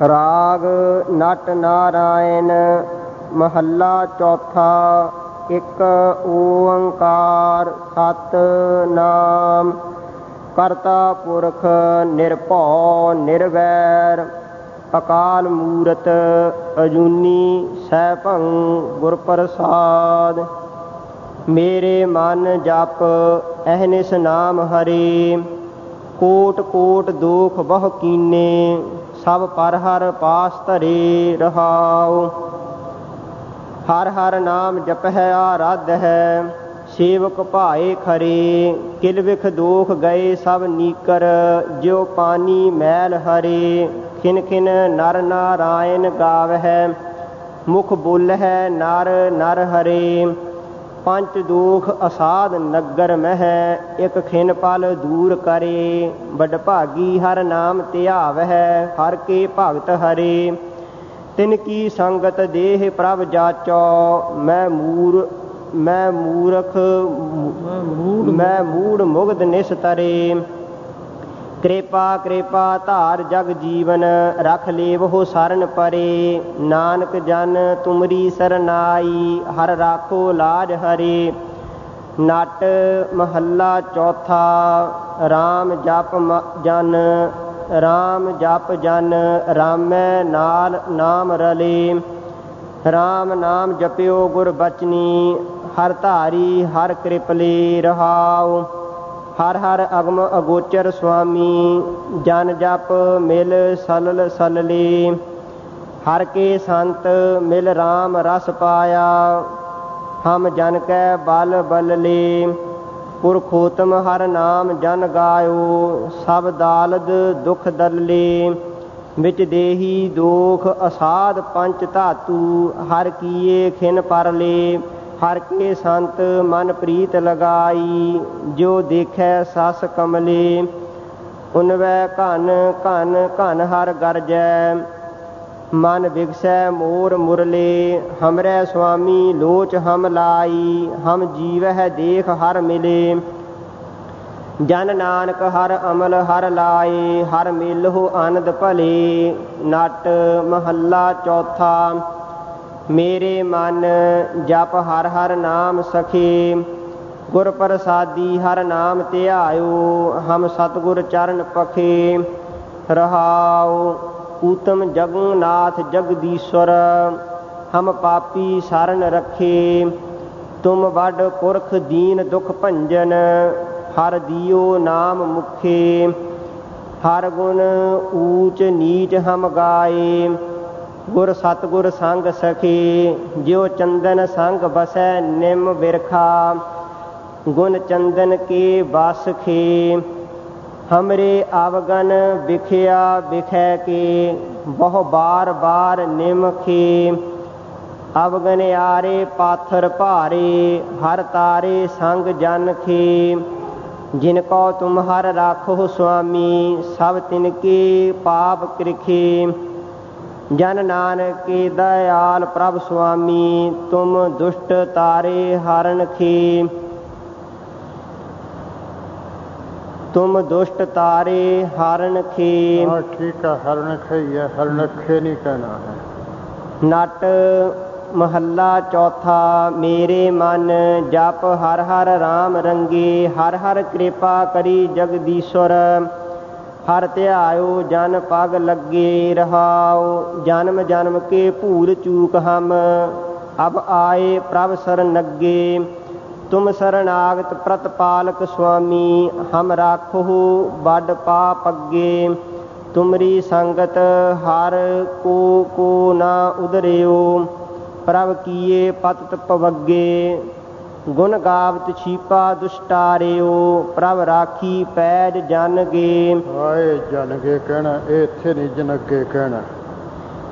ਰਾਗ ਨਟ ਨਾਰਾਇਣ ਮਹੱਲਾ ਚੌਥਾ। ਇੱਕ ਓੰਕਾਰ ਸਤਿਨਾਮ। ਕਰਤਾ ਪੁਰਖ ਨਿਰਭਉ ਨਿਰਵੈਰ ਅਕਾਲ ਮੂਰਤ ਅਜੂਨੀ ਸੈਭੰ ਗੁਰ ਪ੍ਰਸਾਦ। ਮੇਰੇ ਮਨ ਜਪ ਅਹਨਿਸ ਨਾਮ ਹਰੇ ਕੋਟ ਕੋਟ ਦੋਖ ਬਹੁ ਕੀਨੇ ਸਭ ਪਰ ਹਰ ਪਾਸ ਧਰੇ ਰਹਾਉ। ਹਰ ਹਰ ਨਾਮ ਜਪਹਿ ਆਰਾਧ ਹੈ ਸੇਵਕ ਭਾਏ ਖਰੇ। ਕਿਲ ਵਿਖ ਦੋਖ ਗਏ ਸਭ ਨੀਕਰ ਜਿਉ ਪਾਨੀ ਮੈਲ ਹਰੇ। ਖਿਨ ਖਿਨ ਨਰ ਨਾਰਾਇਣ ਗਾਵਹਿ ਮੁਖ ਬੋਲਹਿ ਨਰ ਨਰ ਹਰੇ। ਪੰਚ ਦੋਖ ਅਸਾਧ ਨਗਰ ਮਹਿ ਇਕ ਖਿਨ ਪਲ ਦੂਰ ਕਰੇ। ਵਡਭਾਗੀ ਹਰ ਨਾਮ ਧਿਆਵਹਿ ਹਰ ਕੇ ਭਗਤ ਹਰੇ। ਤਿਨ ਕੀ ਸੰਗਤ ਦੇਹ ਪ੍ਰਭ ਜਾਚੋ ਮੈਂ ਮੂੜ ਮੁਗਧ ਨਿਸਤਰੇ। ਕਿਰਪਾ ਕਿਰਪਾ ਧਾਰ ਜਗ ਜੀਵਨ ਰਖ ਲੇਵਹੁ ਸਰਨ ਪਰੇ। ਨਾਨਕ ਜਨ ਤੁਮਰੀ ਸਰਨਾਈ ਹਰ ਰਾਖੋ ਲਾਜ ਹਰੇ। ਨਟ ਮਹੱਲਾ ਚੌਥਾ। ਰਾਮ ਜਪ ਜਨ ਰਾਮੈ ਨਾਲ ਨਾਮ ਰਲੇ। ਰਾਮ ਨਾਮ ਜਪਿਓ ਗੁਰ ਬਚਨੀ ਹਰ ਧਾਰੀ ਹਰ ਕਿਰਪਲੇ ਰਹਾਉ। ਹਰ ਹਰ ਅਗਮ ਅਗੋਚਰ ਸੁਆਮੀ ਜਨ ਜਪ ਮਿਲ ਸਲਲ ਸਲਲੇ। ਹਰ ਕੇ ਸੰਤ ਮਿਲ ਰਾਮ ਰਸ ਪਾਇਆ ਹਮ ਜਨ ਕੈ ਬਲ ਬਲਲੇ। ਪੁਰਖੋਤਮ ਹਰ ਨਾਮ ਜਨ ਗਾਇਓ ਸਭ ਦਾਲਦ ਦੁਖ ਦਲਲੇ। ਵਿੱਚ ਦੇਹੀ ਦੋਖ ਅਸਾਧ ਪੰਚ ਧਾਤੂ ਹਰ ਕੀਏ ਖਿਨ ਪਰਲੇ। ਹਰ ਕੇ ਸੰਤ ਮਨ ਪ੍ਰੀਤ ਲਗਾਈ ਜੋ ਦੇਖੈ ਸਸ ਕਮਲੇ। ਉਨਵੈ ਘਨ ਘਨ ਘਨ ਹਰ ਗਰਜੈ ਮਨ ਵਿਗਸੈ ਮੋਰ ਮੁਰਲੇ। ਹਮਰੈ ਸੁਆਮੀ ਲੋਚ ਹਮ ਲਾਈ ਹਮ ਜੀਵਹਿ ਦੇਖ ਹਰ ਮਿਲੇ। ਜਨ ਨਾਨਕ ਹਰ ਅਮਲ ਹਰ ਲਾਏ ਹਰ ਮਿਲਹੁ ਆਨੰਦ ਭਲੇ। ਨਟ ਮਹੱਲਾ ਚੌਥਾ। ਮੇਰੇ ਮਨ ਜਪ ਹਰ ਹਰ ਨਾਮ ਸਖੇ ਗੁਰ ਪ੍ਰਸਾਦੀ ਹਰ ਨਾਮ ਧਿਆਇਓ ਹਮ ਸਤਿਗੁਰ ਚਰਨ ਪਖੇ ਰਹਾਉ। ਊਤਮ ਜਗੁਨਾਥ ਜਗਦੀਸ਼ਵਰ ਹਮ ਪਾਪੀ ਸਰਨ ਰਖੇ। ਤੁਮ ਵੱਡ ਪੁਰਖ ਦੀਨ ਦੁਖ ਭੰਜਨ ਹਰ ਦਿਓ ਨਾਮ ਮੁਖੇ। ਹਰ ਗੁਣ ਊਚ ਨੀਚ ਹਮ ਗਾਏ ਗੁਰ ਸਤਿਗੁਰ ਸੰਗ ਸਖੇ। ਜਿਉ ਚੰਦਨ ਸੰਗ ਬਸੈ ਨਿਮ ਬਿਰਖਾ ਗੁਣ ਚੰਦਨ ਕੇ ਬਸ ਖੇ। ਹਮਰੇ ਅਵਗਨ ਵਿਖਿਆ ਵਿਖੈ ਕੇ ਬਹੁ ਬਾਰ ਬਾਰ ਨਿਮ ਖੇ। ਅਵਗਨ ਆਰੇ ਪਾਥਰ ਭਾਰੇ ਹਰ ਤਾਰੇ ਸੰਗ ਜਨ ਖੇ। ਜਿਨ ਕੋ ਤੁਮ ਹਰ ਰਾਖੋ ਸੁਆਮੀ ਸਭ ਤਿਨ ਕੇ ਪਾਪ ਕ੍ਰਿਖੇ। ਜਨ ਨਾਨਕ ਕੇ ਦਇਆਲ ਪ੍ਰਭ ਸੁਆਮੀ ਤੁਮ ਦੁਸ਼ਟ ਤਾਰੇ ਹਰਨ ਖੇ। ਤੁਮ ਦੁਸ਼ਟ ਤਾਰੇ ਹਰਨ ਖੇ। ਠੀਕ ਹੈ, ਹਰਨ ਖੇ ਹੈ, ਹਰਨ ਖੇ ਨਹੀਂ ਕਹਿਣਾ ਹੈ। ਨਟ ਮਹੱਲਾ ਚੌਥਾ। ਮੇਰੇ ਮਨ ਜਪ ਹਰ ਹਰ ਰਾਮ ਰੰਗੇ ਹਰ ਹਰ ਕਿਰਪਾ ਕਰੀ ਜਗਦੀਸ਼ਵਰ। ਹਰ ਧਿਆਇਓ ਜਨ ਪਗ ਲੱਗੇ ਰਹਾਉ। ਜਨਮ ਜਨਮ ਕੇ ਭੂਲ ਚੂਕ ਹਮ ਅਬ ਆਏ ਪ੍ਰਭ ਸਰਨ ਅੱਗੇ। ਤੁਮ ਸਰਨਾਗਤ ਪ੍ਰਤਪਾਲਕ ਸੁਆਮੀ ਹਮ ਰਾਖੋ ਵੱਡ ਪਾਪ ਅੱਗੇ। ਤੁਮਰੀ ਸੰਗਤ ਹਰ ਕੋ ਨਾ ਉਦਰਿਓ ਪ੍ਰਭ ਕੀਏ ਪਤਿਤ ਪਵੱਗੇ। ਗੁਣ ਗਾਵਤ ਛੀਪਾ ਦੁਸ਼ਟਾਰਿਓ ਪ੍ਰਭ ਰਾਖੀ ਪੈਜ ਜਨ ਗੇ। ਆਏ ਜਨ ਗੇ ਕਹਿਣਾ, ਇਹ ਇੱਥੇ ਨਹੀਂ ਜਨ ਅੱਗੇ ਕਹਿਣਾ।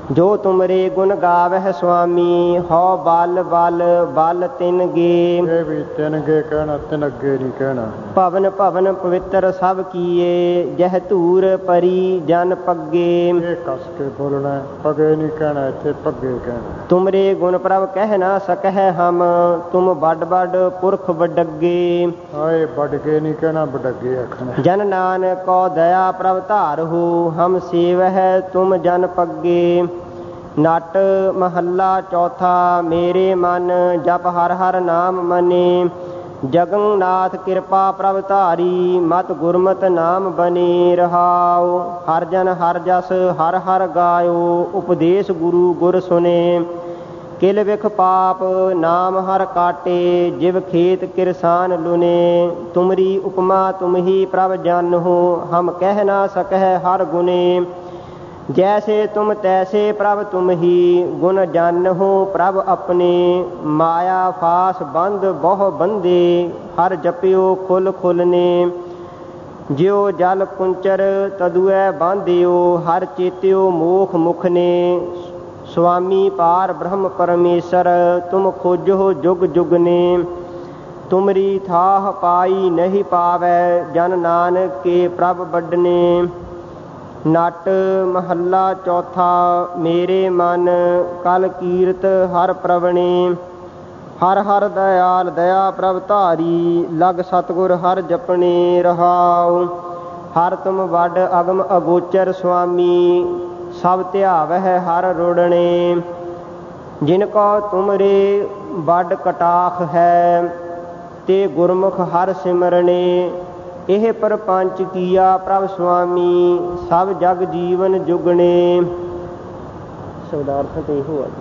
जो तुमरे गुण गावह स्वामी हो बल बल बल तिन गे। ये भी तिन गे कहना, तिन अगे नहीं कहना। भवन भवन पवित्र सब किए जह धूर परी जन पग्गे। ये कस के बोलना है, पगे नहीं कहना, इतने पगे कहना। तुमरे गुण प्रभ कह ना सकह हम तुम बड बड पुरख बडगे। आए बडगे नहीं कहना, बडगे आखना। जन नानक को दया प्रभ धार हो हम सेवह तुम जन पग्गे। नट महला चौथा मेरे मन जप हर हर नाम मने। जगन्नाथ कृपा प्रभ धारी मत गुरमत नाम बने रहाओ। हर जन हर जस हर हर गायो उपदेश गुरु गुर सुने। किल विख पाप नाम हर काटे जिव खेत किरसान लुने। तुमरी उपमा तुम ही प्रभ जन हो हम कह ना सकह हर गुने। जैसे तुम तैसे प्रभ तुम ही गुण जान हो प्रभ अपने। माया फास बंद बहु बंदे हर जपियो खुल खुलने। ज्यो जल कुंचर तदुए बांधियो हर चेत्यो मोख मुखने। स्वामी पार ब्रह्म परमेश्वर तुम खोजो जुग जुगने। तुमरी थाह पाई नहीं पावै जन नानक के प्रभ बडने। नट महला चौथा मेरे मन कल कीरत हर प्रवणे। हर हर दयाल दया प्रभ धारी लग सतगुर हर जपने रहाओ। हर तुम वड अगम अगोचर स्वामी सब ध्यावह हर रुड़ने। जिनको तुमरे वड कटाख है ते गुरमुख हर सिमरने। ਇਹ ਪਰਪੰਚ ਕੀਆ ਪ੍ਰਭ ਸੁਆਮੀ ਸਭ ਜਗ ਜੀਵਨ ਜੁਗਣੇ। ਸ਼ਬਦਾਰਥ ਤੇ ਇਹੋ ਹੈ।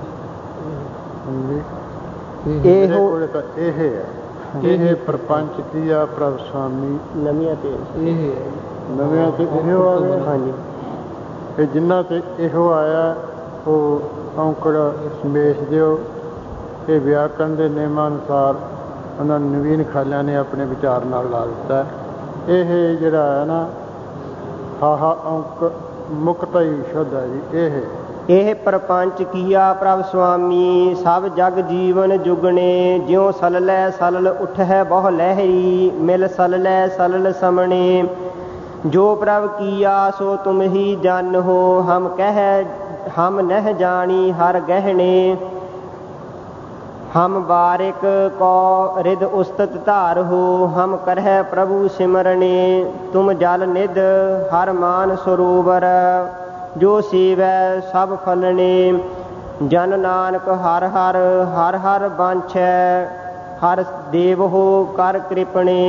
ਇਹੋ ਇਹ ਹੈ ਇਹ ਪਰਪੰਚ ਕੀਆ ਪ੍ਰਭ ਸੁਆਮੀ ਨਵੀਆਂ ਤੇ ਇਹ ਨਵੀਆਂ ਤੇ ਇਹੋ ਆ ਗਿਆ। ਹਾਂਜੀ ਇਹ ਜਿੰਨਾ ਤੇ ਇਹੋ ਆਇਆ ਉਹ ਔਂਕੜ ਸਮੇਸ਼ ਦਿਓ। ਇਹ ਵਿਆਕਰਨ ਦੇ ਨਿਯਮਾਂ ਅਨੁਸਾਰ ਉਹਨਾਂ ਨਵੀਨ ਖਾਲਿਆਂ ਨੇ ਆਪਣੇ ਵਿਚਾਰ ਨਾਲ ਲਾ ਦਿੱਤਾ। ਇਹ ਜਿਹੜਾ ਹੈ ਨਾ ਹਾਹਾ ਅੰਕ ਮੁਕਤਾ ਹੀ ਸ਼ੁੱਧ ਹੈ ਜੀ। ਇਹ ਪਰਪੰਚ ਕੀਆ ਪ੍ਰਭ ਸੁਆਮੀ ਸਭ ਜਗ ਜੀਵਨ ਜੁਗਣੇ। ਜਿਉ ਸਲਲੈ ਸਲਲ ਉਠੈ ਬਹੁ ਲਹਿਰੀ ਮਿਲ ਸਲਲੈ ਸਲਲ ਸਮਣੇ। ਜੋ ਪ੍ਰਭ ਕੀਆ ਸੋ ਤੁਮ ਹੀ ਜਨ ਹੋ ਹਮ ਕਹਿ ਹਮ ਨਹਿ ਜਾਣੀ ਹਰ ਗਹਿਣੇ। हम बारिक को रिद उस्तत धार हो हम करह प्रभु सिमरने। तुम जल निध हर मान सरोवर जो सेवै सब फलने। जन नानक हर हर हर हर बांछै हर देव हो कर कृपणे।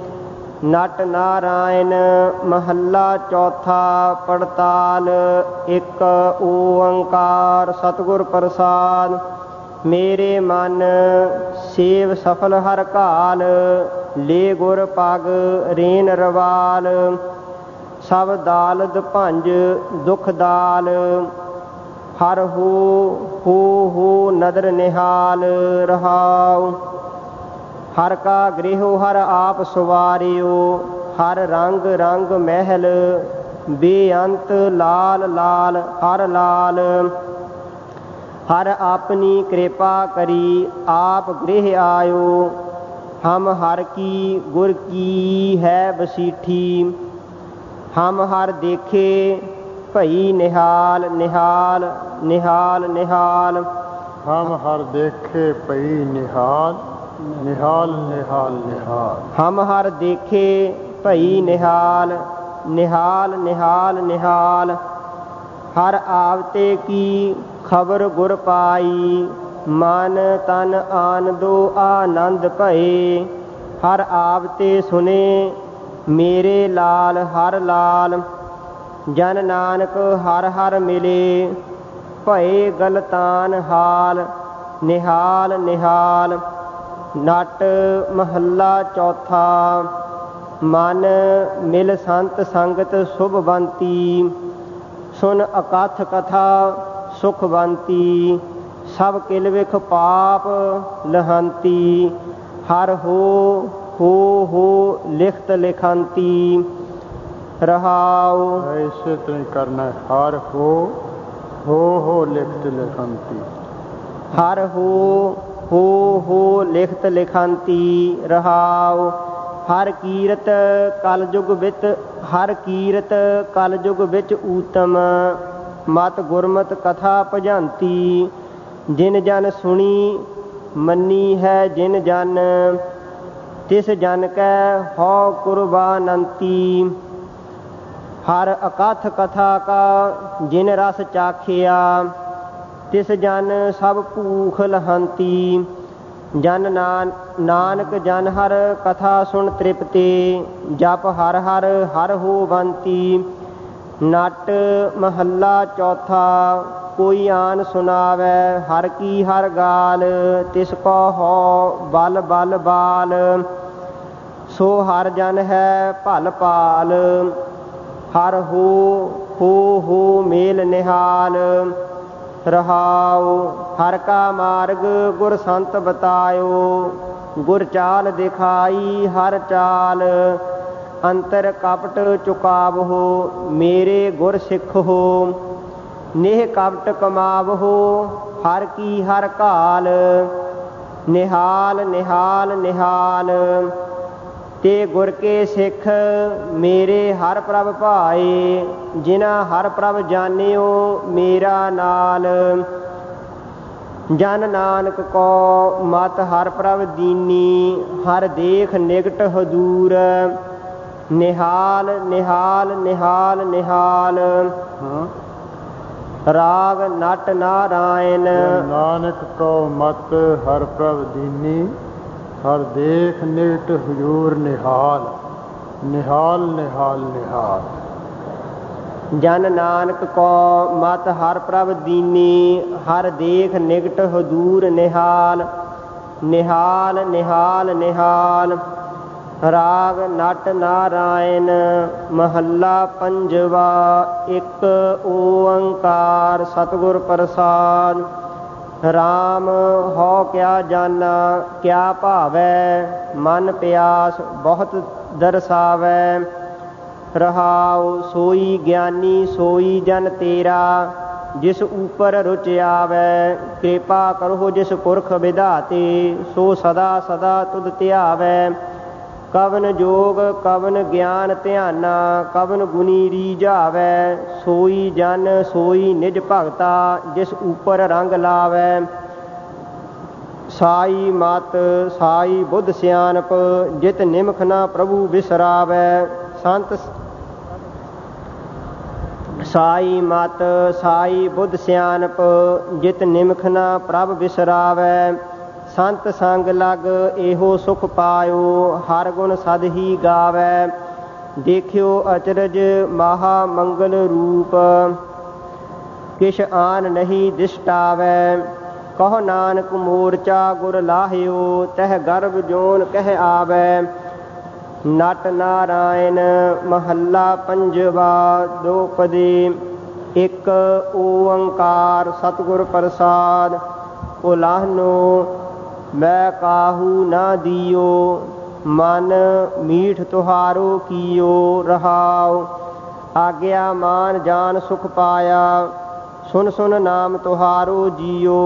नट नारायण महला चौथा पड़ताल एक ओंकार सतगुर प्रसाद। मेरे मन सेव सफल हर काल ले गुर पग रेन रवाल। सब दालद भंज दुख दाल हर हो नदर निहाल रहाओ। हर का गृहो हर आप सवारियो हर रंग रंग महल बेअंत लाल लाल हर लाल। हर अपनी कृपा करी आप गृह आयो। हम हर की गुर की है बसीठी। हम हर देखे भई निहाल निहाल निहाल निहाल। हम हर देखे भई निहाल निहाल निहाल निहाल। हम हर देखे भई निहाल निहाल निहाल निहाल। हर आवते की खबर गुर पाई मन तन आनंदो आनंद भये। हर आवते सुने मेरे लाल हर लाल। जन नानक हर हर मिले भये गलतान हाल निहाल निहाल। नट महला चौथा मन मिल संत संगत शुभवंती। सुन अकथ कथा सुखवंती सब किल विख पाप लहंती। हर हो लिखत लिखंती रहाओ। ऐसे तरह करना है। हर हो ਹੋ ਲਿਖਤ ਲਿਖੰਤੀ। ਹਰ ਹੋ ਲਿਖਤ ਲਿਖੰਤੀ ਰਹਾਉ। ਹਰ ਕੀਰਤ ਕਲਯੁਗ ਵਿੱਚ ਊਤਮ। ਮਤ ਗੁਰਮਤਿ ਕਥਾ ਭਜੰਤੀ। ਜਿਨ ਜਨ ਸੁਣੀ ਮੰਨੀ ਹੈ ਜਿਨ ਜਨ। ਤਿਸ ਜਨ ਕੈ ਹਉ ਕੁਰਬਾਨੰਤੀ। ਹਰ ਅਕਥ ਕਥਾ ਕਾ ਜਿਨ ਰਸ ਚਾਖਿਆ। ਤਿਸ ਜਨ ਸਭ ਭੂਖ ਲਹੰਤੀ। ਜਨ ਨਾਨਕ ਜਨ ਹਰ ਕਥਾ ਸੁਣ ਤ੍ਰਿਪਤੇ। ਜਪ ਹਰ ਹਰ ਹਰ ਹੋਵੰਤੀ। ਨਟ ਮਹੱਲਾ ਚੌਥਾ। ਕੋਈ ਆਨ ਸੁਣਾਵੈ ਹਰ ਕੀ ਹਰ ਗਾਲ। ਤਿਸ ਕੋ ਹਉ ਬਲ ਬਲ ਬਾਲ। ਸੋ ਹਰ ਜਨ ਹੈ ਭਲ ਪਾਲ। ਹਰ ਹੋ ਮੇਲ ਨਿਹਾਲ ਰਹਾਉ। ਹਰ ਕਾ ਮਾਰਗ ਗੁਰ ਸੰਤ ਬਤਾਇਓ। ਗੁਰ ਚਾਲ ਦਿਖਾਈ ਹਰ ਚਾਲ। ਅੰਤਰ ਕਪਟ ਚੁਕਾਵਹੋ ਮੇਰੇ ਗੁਰ ਸਿੱਖੋ। ਨੇਹ ਕਪਟ ਕਮਾਵਹੋ ਹਰ ਕੀ ਹਰ ਘਾਲ। ਨਿਹਾਲ ਨਿਹਾਲ ਨਿਹਾਲ ਤੇ ਗੁਰ ਕੇ ਸਿੱਖ ਮੇਰੇ ਹਰ ਪ੍ਰਭ ਭਾਏ। ਜਿਨਾ ਹਰ ਪ੍ਰਭ ਜਾਣਿਓ ਮੇਰਾ ਨਾਲ। ਜਨ ਨਾਨਕ ਕੋ ਮਤ ਹਰ ਪ੍ਰਭ ਦੀਨੀ। ਹਰ ਦੇਖ ਨਿਕਟ ਹਦੂਰ। ਨਿਹਾਲ ਨਿਹਾਲ ਨਿਹਾਲ ਨਿਹਾਲ। ਰਾਗ ਨਟ ਨਾਰਾਇਣ। ਨਾਨਕ ਕੋ ਮਤ ਹਰ ਪ੍ਰਭ ਦੀਨੀ। ਹਰ ਦੇਖ ਨਿਕਟ ਹਜ਼ੂਰ ਨਿਹਾਲ। ਨਿਹਾਲ ਨਿਹਾਲ ਨਿਹਾਲ। ਜਨ ਨਾਨਕ ਕੋ ਮਤ ਹਰ ਪ੍ਰਭ ਦੀਨੀ। ਹਰ ਦੇਖ ਨਿਕਟ ਹਦੂਰ ਨਿਹਾਲ। ਨਿਹਾਲ ਨਿਹਾਲ ਨਿਹਾਲ। ਰਾਗ ਨਟ ਨਾਰਾਇਣ। ਮਹੱਲਾ ਪੰਜਵਾ। ਇੱਕ ਓੰਕਾਰ ਸਤਿਗੁਰ ਪ੍ਰਸਾਦਿ। ਰਾਮ ਹਉ ਕਿਆ ਜਾਨਾ ਕਿਆ ਭਾਵੈ। ਮਨ ਪਿਆਸ ਬਹੁਤ ਦਰਸਾਵੈ। ਰਹਾਉ ਸੋਈ ਗਿਆਨੀ ਸੋਈ ਜਨ ਤੇਰਾ। ਜਿਸ ਉਪਰ ਰੁਚ ਆਵੈ ਕਿਰਪਾ ਕਰੋ ਜਿਸ ਪੁਰਖ ਵਿਧਾਤੇ। ਸੋ ਸਦਾ ਸਦਾ ਤੁਧ ਧਿਆਵੈ। ਕਵਨ ਜੋਗ ਕਵਨ ਗਿਆਨ ਧਿਆਨਾ। ਕਵਨ ਗੁਣੀ ਰੀਝਾਵੈ। ਸੋਈ ਜਨ ਸੋਈ ਨਿਜ ਭਗਤਾ। ਜਿਸ ਉਪਰ ਰੰਗ ਲਾਵੈ। ਸਾਈ ਮਤ ਸਾਈ ਬੁੱਧ ਸਿਆਣਪ। ਜਿਤ ਨਿਮਖ ਨਾ ਪ੍ਰਭੂ ਬਿਸਰਾਵੈ। ਸਾਈ ਮਤ ਸਾਈ ਬੁੱਧ ਸਿਆਣਪ। ਜਿਤ ਨਿਮਖ ਨਾ ਪ੍ਰਭ ਬਿਸਰਾਵੈ। ਸੰਤ ਸੰਗ ਲਗ ਇਹੋ ਸੁਖ ਪਾਇਓ। ਹਰ ਗੁਣ ਸਦ ਹੀ ਗਾਵੈ। ਦੇਖਿਓ ਅਚਰਜ ਮਹਾ ਮੰਗਲ ਰੂਪ। ਕਿਛ ਆਨ ਨਹੀਂ ਦਿਸਟਾਵੈ। ਕਹੋ ਨਾਨਕ ਮੋਰਚਾ ਗੁਰ ਲਾਹਿਓ। ਤਹ ਗਰਭ ਜੋਨ ਕਹਿ ਆਵੈ। ਨਟ ਨਾਰਾਇਣ। ਮਹੱਲਾ ਪੰਜਵਾ। ਦੋਪਦੀ। ਇੱਕ ਓੰਕਾਰ ਸਤਿਗੁਰ ਪ੍ਰਸਾਦਿ। ਉਲਾਹਨੋ ਮੈਂ ਕਾਹੂ ਨਾ ਦੀਓ। ਮਨ ਮੀਠ ਤੁਹਾਰੋ ਕੀਓ। ਰਹਾਉ ਆਗਿਆ ਮਾਨ ਜਾਨ ਸੁਖ ਪਾਇਆ। ਸੁਨ ਸੁਨ ਨਾਮ ਤੁਹਾਰੋ ਜੀਓ।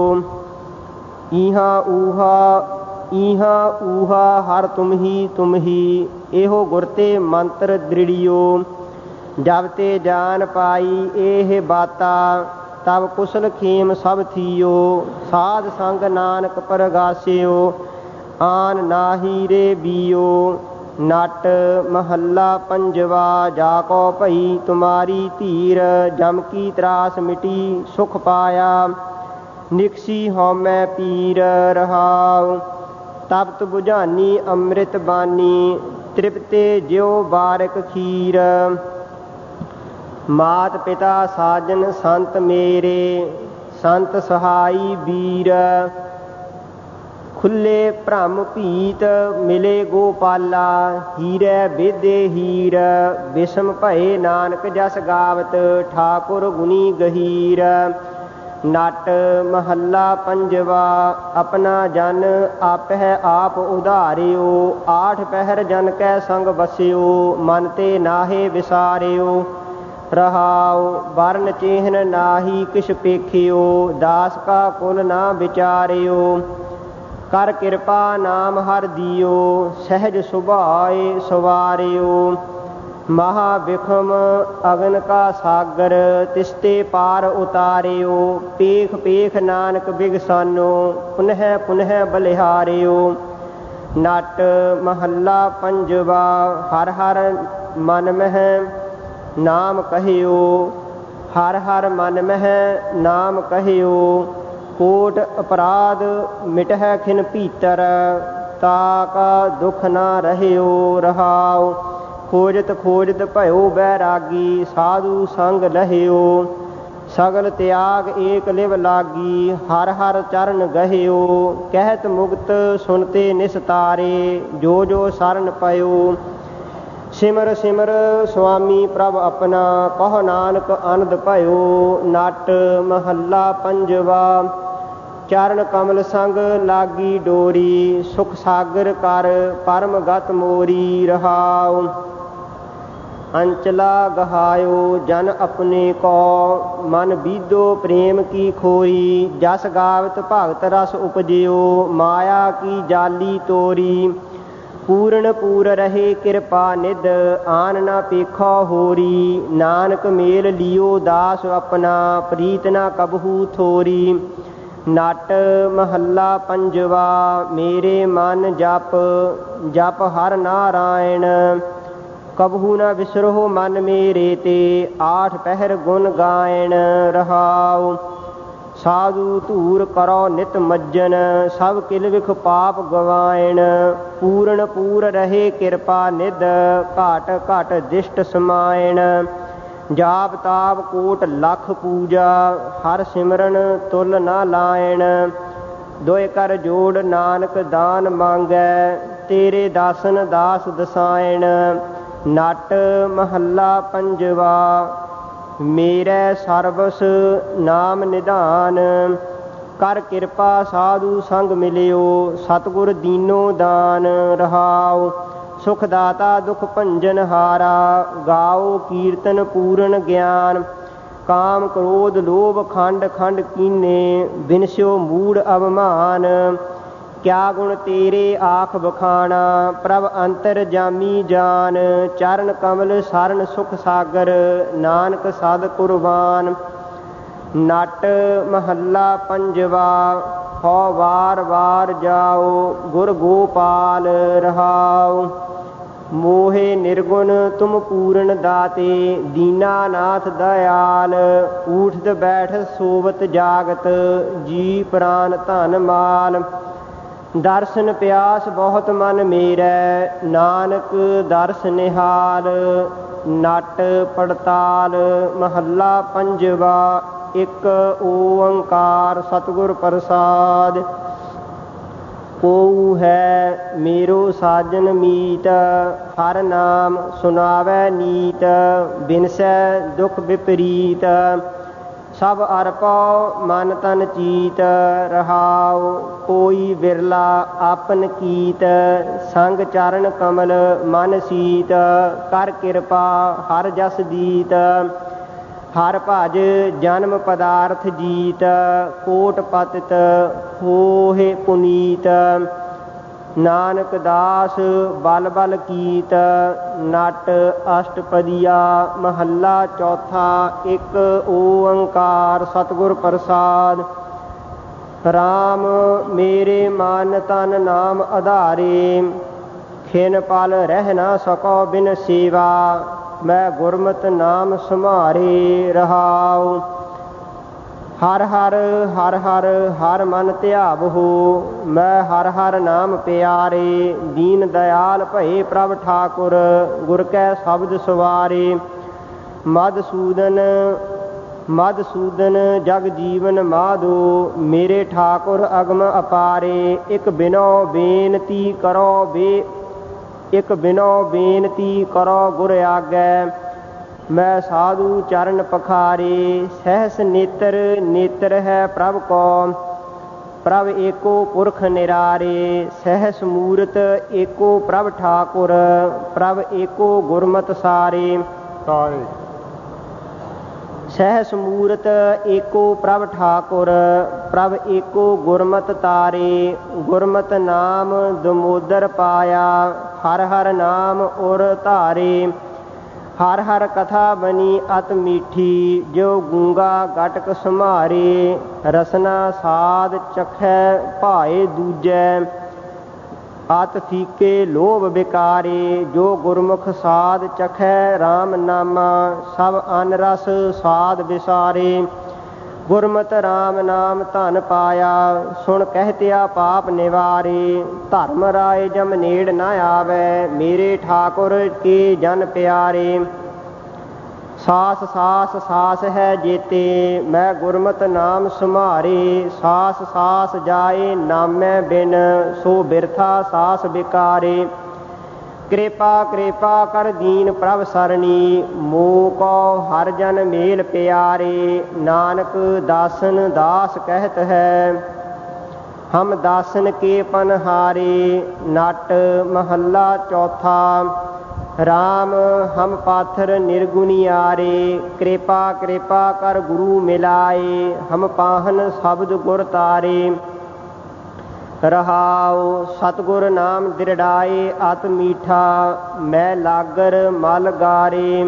ਈਹਾ ਊਹਾ ਹਰ ਤੁਮ ਹੀ। ਇਹੋ ਗੁਰ ਤੇ ਮੰਤਰ ਦ੍ਰਿੜਿਓ। ਜਬ ਤੇ ਜਾਨ ਪਾਈ ਇਹ ਬਾਤਾ। ਤਬ ਕੁਸਲ ਖੇਮ ਸਭ ਥੀਓ। ਸਾਧ ਸੰਗ ਨਾਨਕ ਪਰਗਾਸਿਓ। ਆਨ ਨਾਹੀ ਰੇ ਬੀਓ। ਨਟ ਮਹੱਲਾ ਪੰਜਵਾ। ਜਾ ਕੋ ਭਈ ਤੁਮਾਰੀ ਧੀਰ। ਜਮ ਕੀ ਤਰਾਸ ਮਿਟੀ ਸੁਖ ਪਾਇਆ। ਨਿਕਸੀ ਹਉਮੈ ਪੀਰ। ਰਹਾਉ ਤਪਤ ਬੁਝਾਨੀ ਅੰਮ੍ਰਿਤ ਬਾਨੀ। ਤ੍ਰਿਪਤੇ ਜਿਉ ਬਾਰਿਕ ਖੀਰ। ਮਾਤ ਪਿਤਾ ਸਾਜਨ ਸੰਤ ਮੇਰੇ। ਸੰਤ ਸਹਾਈ ਵੀਰ। ਖੁੱਲੇ ਭ੍ਰਮ ਭੀਤ ਮਿਲੇ ਗੋਪਾਲਾ। ਹੀਰੇ ਬੇਦੇ ਹੀਰ। ਬਿਸਮ ਭਏ ਨਾਨਕ ਜਸ ਗਾਵਤ। ਠਾਕੁਰ ਗੁਣੀ ਗਹੀਰ। ਨਟ ਮਹੱਲਾ ਪੰਜਵਾ। ਆਪਣਾ ਜਨ ਆਪਹਿ ਆਪ ਉਧਾਰਿਓ। ਆਠ ਪਹਿਰ ਜਨ ਕੈ ਸੰਗ ਵਸਿਓ। ਮਨ ਤੇ ਨਾਹੇ ਵਿਸਾਰਿਓ। ਰਹਾਉ। ਵਰਨ ਚਿਹਨ ਨਾਹੀ ਕਿਛ ਪੇਖਿਓ, ਦਾਸ ਕਾ ਕੁਲ ਨਾ ਵਿਚਾਰਿਓ। ਕਰ ਕਿਰਪਾ ਨਾਮ ਹਰਿ ਦਿਓ, ਸਹਿਜ ਸੁਭਾਏ ਸਵਾਰਿਓ। ਮਹਾ ਬਿਖਮ ਅਗਨ ਕਾ ਸਾਗਰ, ਤਿਸਤੇ ਪਾਰ ਉਤਾਰਿਓ। ਪੇਖ ਪੇਖ ਨਾਨਕ ਬਿਗਸਾਨੋ, ਪੁਨਹ ਪੁਨਹ ਬਲਿਹਾਰਿਓ। ਨਟ ਮਹੱਲਾ ਪੰਜਵਾ। ਹਰ ਹਰ ਮਨ ਮਹਿ ਨਾਮ ਕਹਿਓ, ਹਰ ਹਰ ਮਨ ਮਹਿ ਨਾਮ ਕਹਿਓ। ਕੋਟ ਅਪਰਾਧ ਮਿਟਹਿ ਖਿਨ ਭੀਤਰ, ਤਾ ਕਾ ਦੁਖ ਨਾ ਰਹਿਓ ਰਹਾਉ। ਖੋਜਤ ਖੋਜਤ ਭਇਓ ਬੈਰਾਗੀ, ਸਾਧੂ ਸੰਗ ਲਹਿਓ। ਸਗਲ ਤਿਆਗ ਏਕ ਲਿਵ ਲਾਗੀ, ਹਰ ਹਰ ਚਰਨ ਗਹਿਓ। ਕਹਿਤ ਮੁਕਤ ਸੁਨਤੇ ਨਿਸਤਾਰੇ, ਜੋ ਜੋ ਸਰਨ ਪਇਓ। ਸਿਮਰ ਸਿਮਰ ਸੁਆਮੀ ਪ੍ਰਭ ਆਪਣਾ, ਕਹੋ ਨਾਨਕ ਆਨੰਦ ਭਇਓ। ਨਟ ਮਹੱਲਾ ਪੰਜਵਾ। ਚਰਨ ਕਮਲ ਸੰਗ ਲਾਗੀ ਡੋਰੀ, ਸੁਖ ਸਾਗਰ ਕਰ ਪਰਮ ਗਤ ਮੋਰੀ ਰਹਾਉ। ਅੰਚਲਾ ਗਹਾਇਓ ਜਨ ਆਪਣੇ ਕੋ, ਮਨ ਬੀਧੋ ਪ੍ਰੇਮ ਕੀ ਖੋਰੀ। ਜਸ ਗਾਵਤ ਭਗਤ ਰਸ ਉਪਜਿਓ, ਮਾਇਆ ਕੀ ਜਾਲੀ ਤੋਰੀ। ਪੂਰਨ ਪੂਰ ਰਹੇ ਕਿਰਪਾ ਨਿਧ, ਆਨ ਨਾ ਪੇਖੋ ਹੋਰੀ। ਨਾਨਕ ਮੇਲ ਲਿਓ ਦਾਸ ਆਪਣਾ, ਪ੍ਰੀਤ ਨਾ ਕਬਹੂ ਥੋਰੀ। ਨਟ ਮਹੱਲਾ ਪੰਜਵਾ। ਮੇਰੇ ਮਨ ਜਪ ਜਪ ਹਰ ਨਾਰਾਇਣ, ਕਬਹੂ ਨਾ ਵਿਸਰੋ ਮਨ ਮੇਰੇ ਤੇ। ਆਠ ਪਹਿਰ ਗੁਣ ਗਾਇਣ ਰਹਾਉ। ਸਾਧੂ ਧੂਰ ਕਰੋ ਨਿਤ ਮੱਜਨ, ਸਭ ਕਿਲ ਵਿਖ ਪਾਪ ਗਵਾਇਣ। ਪੂਰਨ ਪੂਰ ਰਹੇ ਕਿਰਪਾ ਨਿਧ, ਘਟ ਘਟ ਦਿਸ਼ਟ ਸਮਾਇਣ। ਜਾਪ ਤਾਪ ਕੋਟ ਲੱਖ ਪੂਜਾ, ਹਰ ਸਿਮਰਨ ਤੁਲ ਨਾ ਲਾਇਣ। ਦੋਇ ਕਰ ਜੋੜ ਨਾਨਕ ਦਾਨ ਮੰਗੈ, ਤੇਰੇ ਦਾਸਨ ਦਾਸ ਦਸਾਇਣ। ਨਟ ਮਹੱਲਾ ਪੰਜਵਾ। ਮੇਰੇ ਸਰਬਸ ਨਾਮ ਨਿਧਾਨ, ਕਰ ਕਿਰਪਾ ਸਾਧੂ ਸੰਗ ਮਿਲਿਓ। ਸਤਿਗੁਰ ਦੀਨੋ ਦਾਨ ਰਹਾਉ। ਸੁਖ ਦਾਤਾ ਦੁਖ ਭੰਜਨ ਹਾਰਾ, ਗਾਓ ਕੀਰਤਨ ਪੂਰਨ ਗਿਆਨ। ਕਾਮ ਕ੍ਰੋਧ ਲੋਭ ਖੰਡ ਖੰਡ ਕੀਨੇ, ਬਿਨਸਿਓ ਮੂੜ ਅਭਮਾਨ। ਕਿਆ ਗੁਣ ਤੇਰੇ ਆਖ ਬਖਾਣਾ, ਪ੍ਰਭ ਅੰਤਰ ਜਾਮੀ ਜਾਨ। ਚਰਨ ਕਮਲ ਸਰਨ ਸੁਖ ਸਾਗਰ, ਨਾਨਕ ਸਦ ਕੁਰਬਾਨ। ਨਟ ਮਹੱਲਾ ਪੰਜਵਾ। ਹੋ ਵਾਰ ਵਾਰ ਜਾਓ, ਗੁਰ ਗੋਪਾਲ ਰਹਾਉ। ਮੋਹੇ ਨਿਰਗੁਣ ਤੁਮ ਪੂਰਨ ਦਾਤੇ, ਦੀਨਾ ਨਾਥ ਦਇਆਲ। ਊਠਤ ਬੈਠਤ ਸੋਵਤ ਜਾਗਤ, ਜੀ ਪ੍ਰਾਨ ਧਨ ਮਾਲ। ਦਰਸ਼ਨ ਪਿਆਸ ਬਹੁਤ ਮਨ ਮੇਰੈ, ਨਾਨਕ ਦਰਸ ਨਿਹਾਲ। ਨਟ ਪੜਤਾਲ ਮਹੱਲਾ ਪੰਜਵਾ। ਇੱਕ ਓੰਕਾਰ ਸਤਿਗੁਰ ਪ੍ਰਸਾਦਿ। ਕਉ ਹੈ ਮੇਰੋ ਸਾਜਨ ਮੀਤ, ਹਰ ਨਾਮ ਸੁਨਾਵੈ ਨੀਤ। ਬਿਨਸੈ ਦੁਖ ਵਿਪਰੀਤ, ਸਭ ਅਰਪਉ ਮਨ ਤਨ ਚੀਤ ਰਹਾਉ। ਕੋਈ ਬਿਰਲਾ ਆਪਨ ਕੀਤ, ਸੰਗ ਚਰਨ ਕਮਲ ਮਨ ਸੀਤ। ਕਰ ਕਿਰਪਾ ਹਰ ਜਸ ਦੀਤ, ਹਰ ਭਜ ਜਨਮ ਪਦਾਰਥ ਜੀਤ। ਕੋਟ ਪਤਿਤ ਹੋਏ ਪੁਨੀਤ, ਨਾਨਕ ਦਾਸ ਬਲ ਬਲ ਕੀਤ। ਨਟ ਅਸ਼ਟਪਦੀਆ ਮਹੱਲਾ ਚੌਥਾ। ਇੱਕ ਓੰਕਾਰ ਸਤਿਗੁਰ ਪ੍ਰਸਾਦਿ। ਰਾਮ ਮੇਰੇ ਮਨ ਤਨ ਨਾਮ ਆਧਾਰੇ, ਖਿਨ ਪਲ ਰਹਿ ਨਾ ਸਕੋ ਬਿਨ ਸੇਵਾ। ਮੈਂ ਗੁਰਮਤਿ ਨਾਮ ਸੰਭਾਰੇ ਰਹਾਉ। ਹਰ ਹਰ ਹਰ ਹਰ ਹਰ ਮਨ ਧਿਆਵਹੋ, ਮੈਂ ਹਰ ਹਰ ਨਾਮ ਪਿਆਰੇ। ਦੀਨ ਦਇਆਲ ਭਏ ਪ੍ਰਭ ਠਾਕੁਰ, ਗੁਰ ਕੈ ਸ਼ਬਦ ਸਵਾਰੇ। ਮਧਸੂਦਨ ਮਧਸੂਦਨ ਜਗ ਜੀਵਨ ਮਾਧੋ, ਮੇਰੇ ਠਾਕੁਰ ਅਗਮ ਅਪਾਰੇ। ਇੱਕ ਬਿਨੋ ਬੇਨਤੀ ਕਰੋ ਗੁਰ ਆਗੈ, ਮੈਂ ਸਾਧੂ ਚਰਨ ਪਖਾਰੇ। ਸਹਿਸ ਨੇਤਰ ਨੇਤਰ ਹੈ ਪ੍ਰਭ ਕੋ, ਪ੍ਰਭ ਏਕੋ ਪੁਰਖ ਨਿਰਾਰੇ। ਸਹਿਸ ਮੂਰਤ ਏਕੋ ਪ੍ਰਭ ਠਾਕੁਰ, ਪ੍ਰਭ ਏਕੋ ਗੁਰਮਤਿ ਸਾਰੇ। ਸਹਿਸ ਮੂਰਤ ਏਕੋ ਪ੍ਰਭ ਠਾਕੁਰ, ਪ੍ਰਭ ਏਕੋ ਗੁਰਮਤਿ ਤਾਰੇ। ਗੁਰਮਤਿ ਨਾਮ ਦਮੋਦਰ ਪਾਇਆ, ਹਰ ਹਰ ਨਾਮ ਉਰ ਧਾਰੇ। ਹਰ ਹਰ ਕਥਾ ਬਣੀ ਅਤ ਮੀਠੀ, ਜੋ ਗੂੰਗਾ ਗਟਕ ਸੰਭਾਰੇ। ਰਸਨਾ ਸਾਧ ਚਖੈ ਭਾਏ ਦੂਜੈ, ਅਤ ਫੀਕੇ ਲੋਭ ਵਿਕਾਰੇ। ਜੋ ਗੁਰਮੁਖ ਸਾਧ ਚਖੈ ਰਾਮ ਨਾਮਾ, ਸਭ ਅਨ ਰਸ ਸਾਧ ਵਿਸਾਰੇ। ਗੁਰਮਤਿ ਰਾਮ ਨਾਮ ਧਨ ਪਾਇਆ, ਸੁਣ ਕਹਿਤਿਆ ਪਾਪ ਨਿਵਾਰੇ। ਧਰਮ ਰਾਏ ਜਮ ਨੇੜ ਨ ਆਵੈ, ਮੇਰੇ ਠਾਕੁਰ ਕੇ ਜਨ ਪਿਆਰੇ। ਸਾਸ ਸਾਸ ਸਾਸ ਹੈ ਜੇਤੇ, ਮੈਂ ਗੁਰਮਤਿ ਨਾਮ ਸੰਭਾਰੇ। ਸਾਸ ਸਾਸ ਜਾਏ ਨਾਮੈ ਬਿਨ, ਸੋ ਬਿਰਥਾ ਸਾਸ ਬਿਕਾਰੇ। ਕਿਰਪਾ ਕਿਰਪਾ ਕਰ ਦੀਨ ਪ੍ਰਭ ਸਰਣੀ, ਮੋਹ ਕੋ ਹਰ ਜਨ ਮੇਲ ਪਿਆਰੇ। ਨਾਨਕ ਦਾਸਨ ਦਾਸ ਕਹਿਤ ਹੈ, ਹਮ ਦਾਸਨ ਕੇ ਪਨਹਾਰੇ। ਨਟ ਮਹੱਲਾ ਚੌਥਾ। ਰਾਮ ਹਮ ਪਾਥਰ ਨਿਰਗੁਣਿਆਰੇ। ਕਿਰਪਾ ਕਿਰਪਾ ਕਰ ਗੁਰੂ ਮਿਲਾਏ, ਹਮ ਪਾਹਨ ਸ਼ਬਦ ਗੁਰ ਤਾਰੇ। ਰਹਾਉ ਸਤਿਗੁਰ ਨਾਮ ਦਿਰੜਾਏ ਅਤ ਮੀਠਾ, ਮੈਂ ਲਾਗਰ ਮਲ ਗਾਰੇ।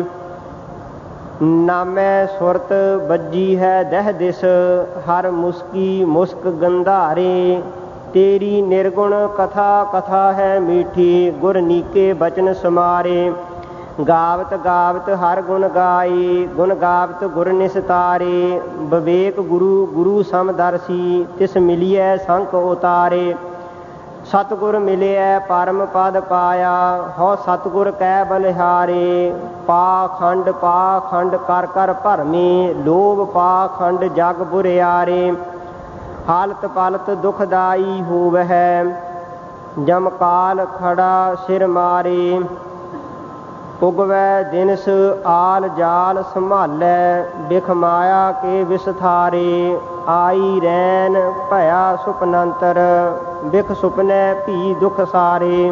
ਨਾਮੈ ਸੁਰਤ ਬੱਜੀ ਹੈ ਦਹਿ ਦਿਸ, ਹਰ ਮੁਸਕੀ ਮੁਸਕ ਗੰਧਾਰੇ। ਤੇਰੀ ਨਿਰਗੁਣ ਕਥਾ ਕਥਾ ਹੈ ਮੀਠੀ, ਗੁਰ ਨੀਕੇ ਬਚਨ ਸਮਾਰੇ। ਗਾਵਤ ਗਾਵਤ ਹਰ ਗੁਣ ਗਾਈ, ਗੁਣ ਗਾਵਤ ਗੁਰ ਨਿਸਤਾਰੇ। ਵਿਵੇਕ ਗੁਰੂ ਗੁਰੂ ਸਮਦਰਸੀ, ਤਿਸ ਮਿਲੀਐ ਸੰਖ ਉਤਾਰੇ। ਸਤਿਗੁਰ ਮਿਲਿਐ ਪਰਮ ਪਦ ਪਾਇਆ, ਹਉ ਸਤਿਗੁਰ ਕੈ ਬਲਿਹਾਰੇ। ਪਾਖੰਡ ਪਾਖੰਡ ਕਰ ਕਰ ਭਰਮੇ, ਲੋਭ ਪਾਖੰਡ ਜਗ ਬੁਰਿਆਰੇ। ਹਾਲਤ ਪਾਲਤ ਦੁਖਦਾਈ ਹੋਵਹਿ, ਜਮ ਕਾਲ ਖੜਾ ਸਿਰ ਮਾਰੇ। ਉਗਵੈ ਦਿਨਸ ਆਲ ਜਾਲ ਸੰਭਾਲੈ, ਬਿਖ ਮਾਇਆ ਕੇ ਵਿਸਥਾਰੇ। ਆਈ ਰੈਨ ਭਇਆ ਸੁਪਨੰਤਰ, ਬਿਖ ਸੁਪਨੈ ਭੀ ਦੁਖ ਸਾਰੇ।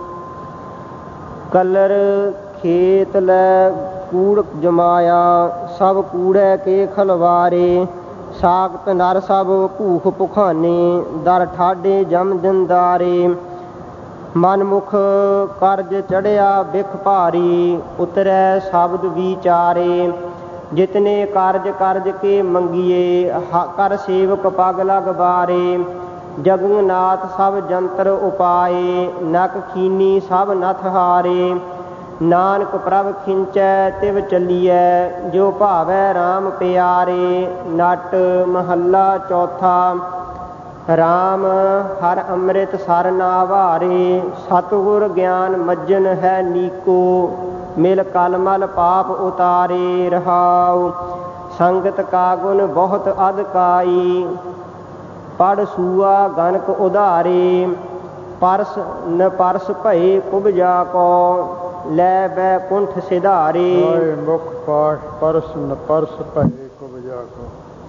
ਕਲਰ ਖੇਤ ਲੈ ਕੂੜ ਜਮਾਇਆ, ਸਭ ਕੂੜੈ ਕੇ ਖਲਵਾਰੇ। ਸਾਖਤ ਨਰ ਸਭ ਭੂਖ ਭੁਖਾਨੇ, ਦਰ ਠਾਡੇ ਜਮ ਦਿੰਦਾਰੇ। ਮਨਮੁਖ ਕਰਜ ਚੜਿਆ ਬਿਖ ਭਾਰੀ, ਉਤਰੈ ਸ਼ਬਦ ਵਿਚਾਰੇ। ਜਿਤਨੇ ਕਾਰਜ ਕਰਜ ਕੇ ਮੰਗੀਏ, ਕਰ ਸੇਵਕ ਪਗ ਲਗ ਬਾਰੇ। ਜਗਨਨਾਥ ਸਭ ਜੰਤਰ ਉਪਾਏ, ਨਕ ਖੀਨੀ ਸਭ ਨਥ ਹਾਰੇ। ਨਾਨਕ ਪ੍ਰਭ ਖਿੰਚੈ ਤਿਵ ਚੱਲੀਐ, ਜੋ ਭਾਵੈ ਰਾਮ ਪਿਆਰੇ। ਨਟ ਮਹੱਲਾ ਚੌਥਾ। ਰਾਮ ਹਰ ਅੰਮ੍ਰਿਤ ਸਰ ਨਾ ਵਾਰੇ, ਸਤਿਗੁਰ ਗਿਆਨ ਮੱਜਨ ਹੈ ਨੀਕੋ। ਮਿਲ ਕਲਮਲ ਪਾਪ ਉਤਾਰੇ। ਰਹਾਉ ਸੰਗਤ ਕਾ ਗੁਣ ਬਹੁਤ ਅਧਿਕਾਈ, ਪੜ ਸੂਆ ਗਨਕ ਉਧਾਰੇ। ਪਰਸ ਨ ਪਰਸ ਭਏ ਕੁਬਜਾ ਕੋ, ਲੈ ਬੈ ਕੁੰਠ ਸਿਧਾਰੇ। ਮੁਖ ਪਾਠ ਪਰਸ ਨ ਪਰਸ ਭਏ ਕੁਬਜਾ ਕੋ।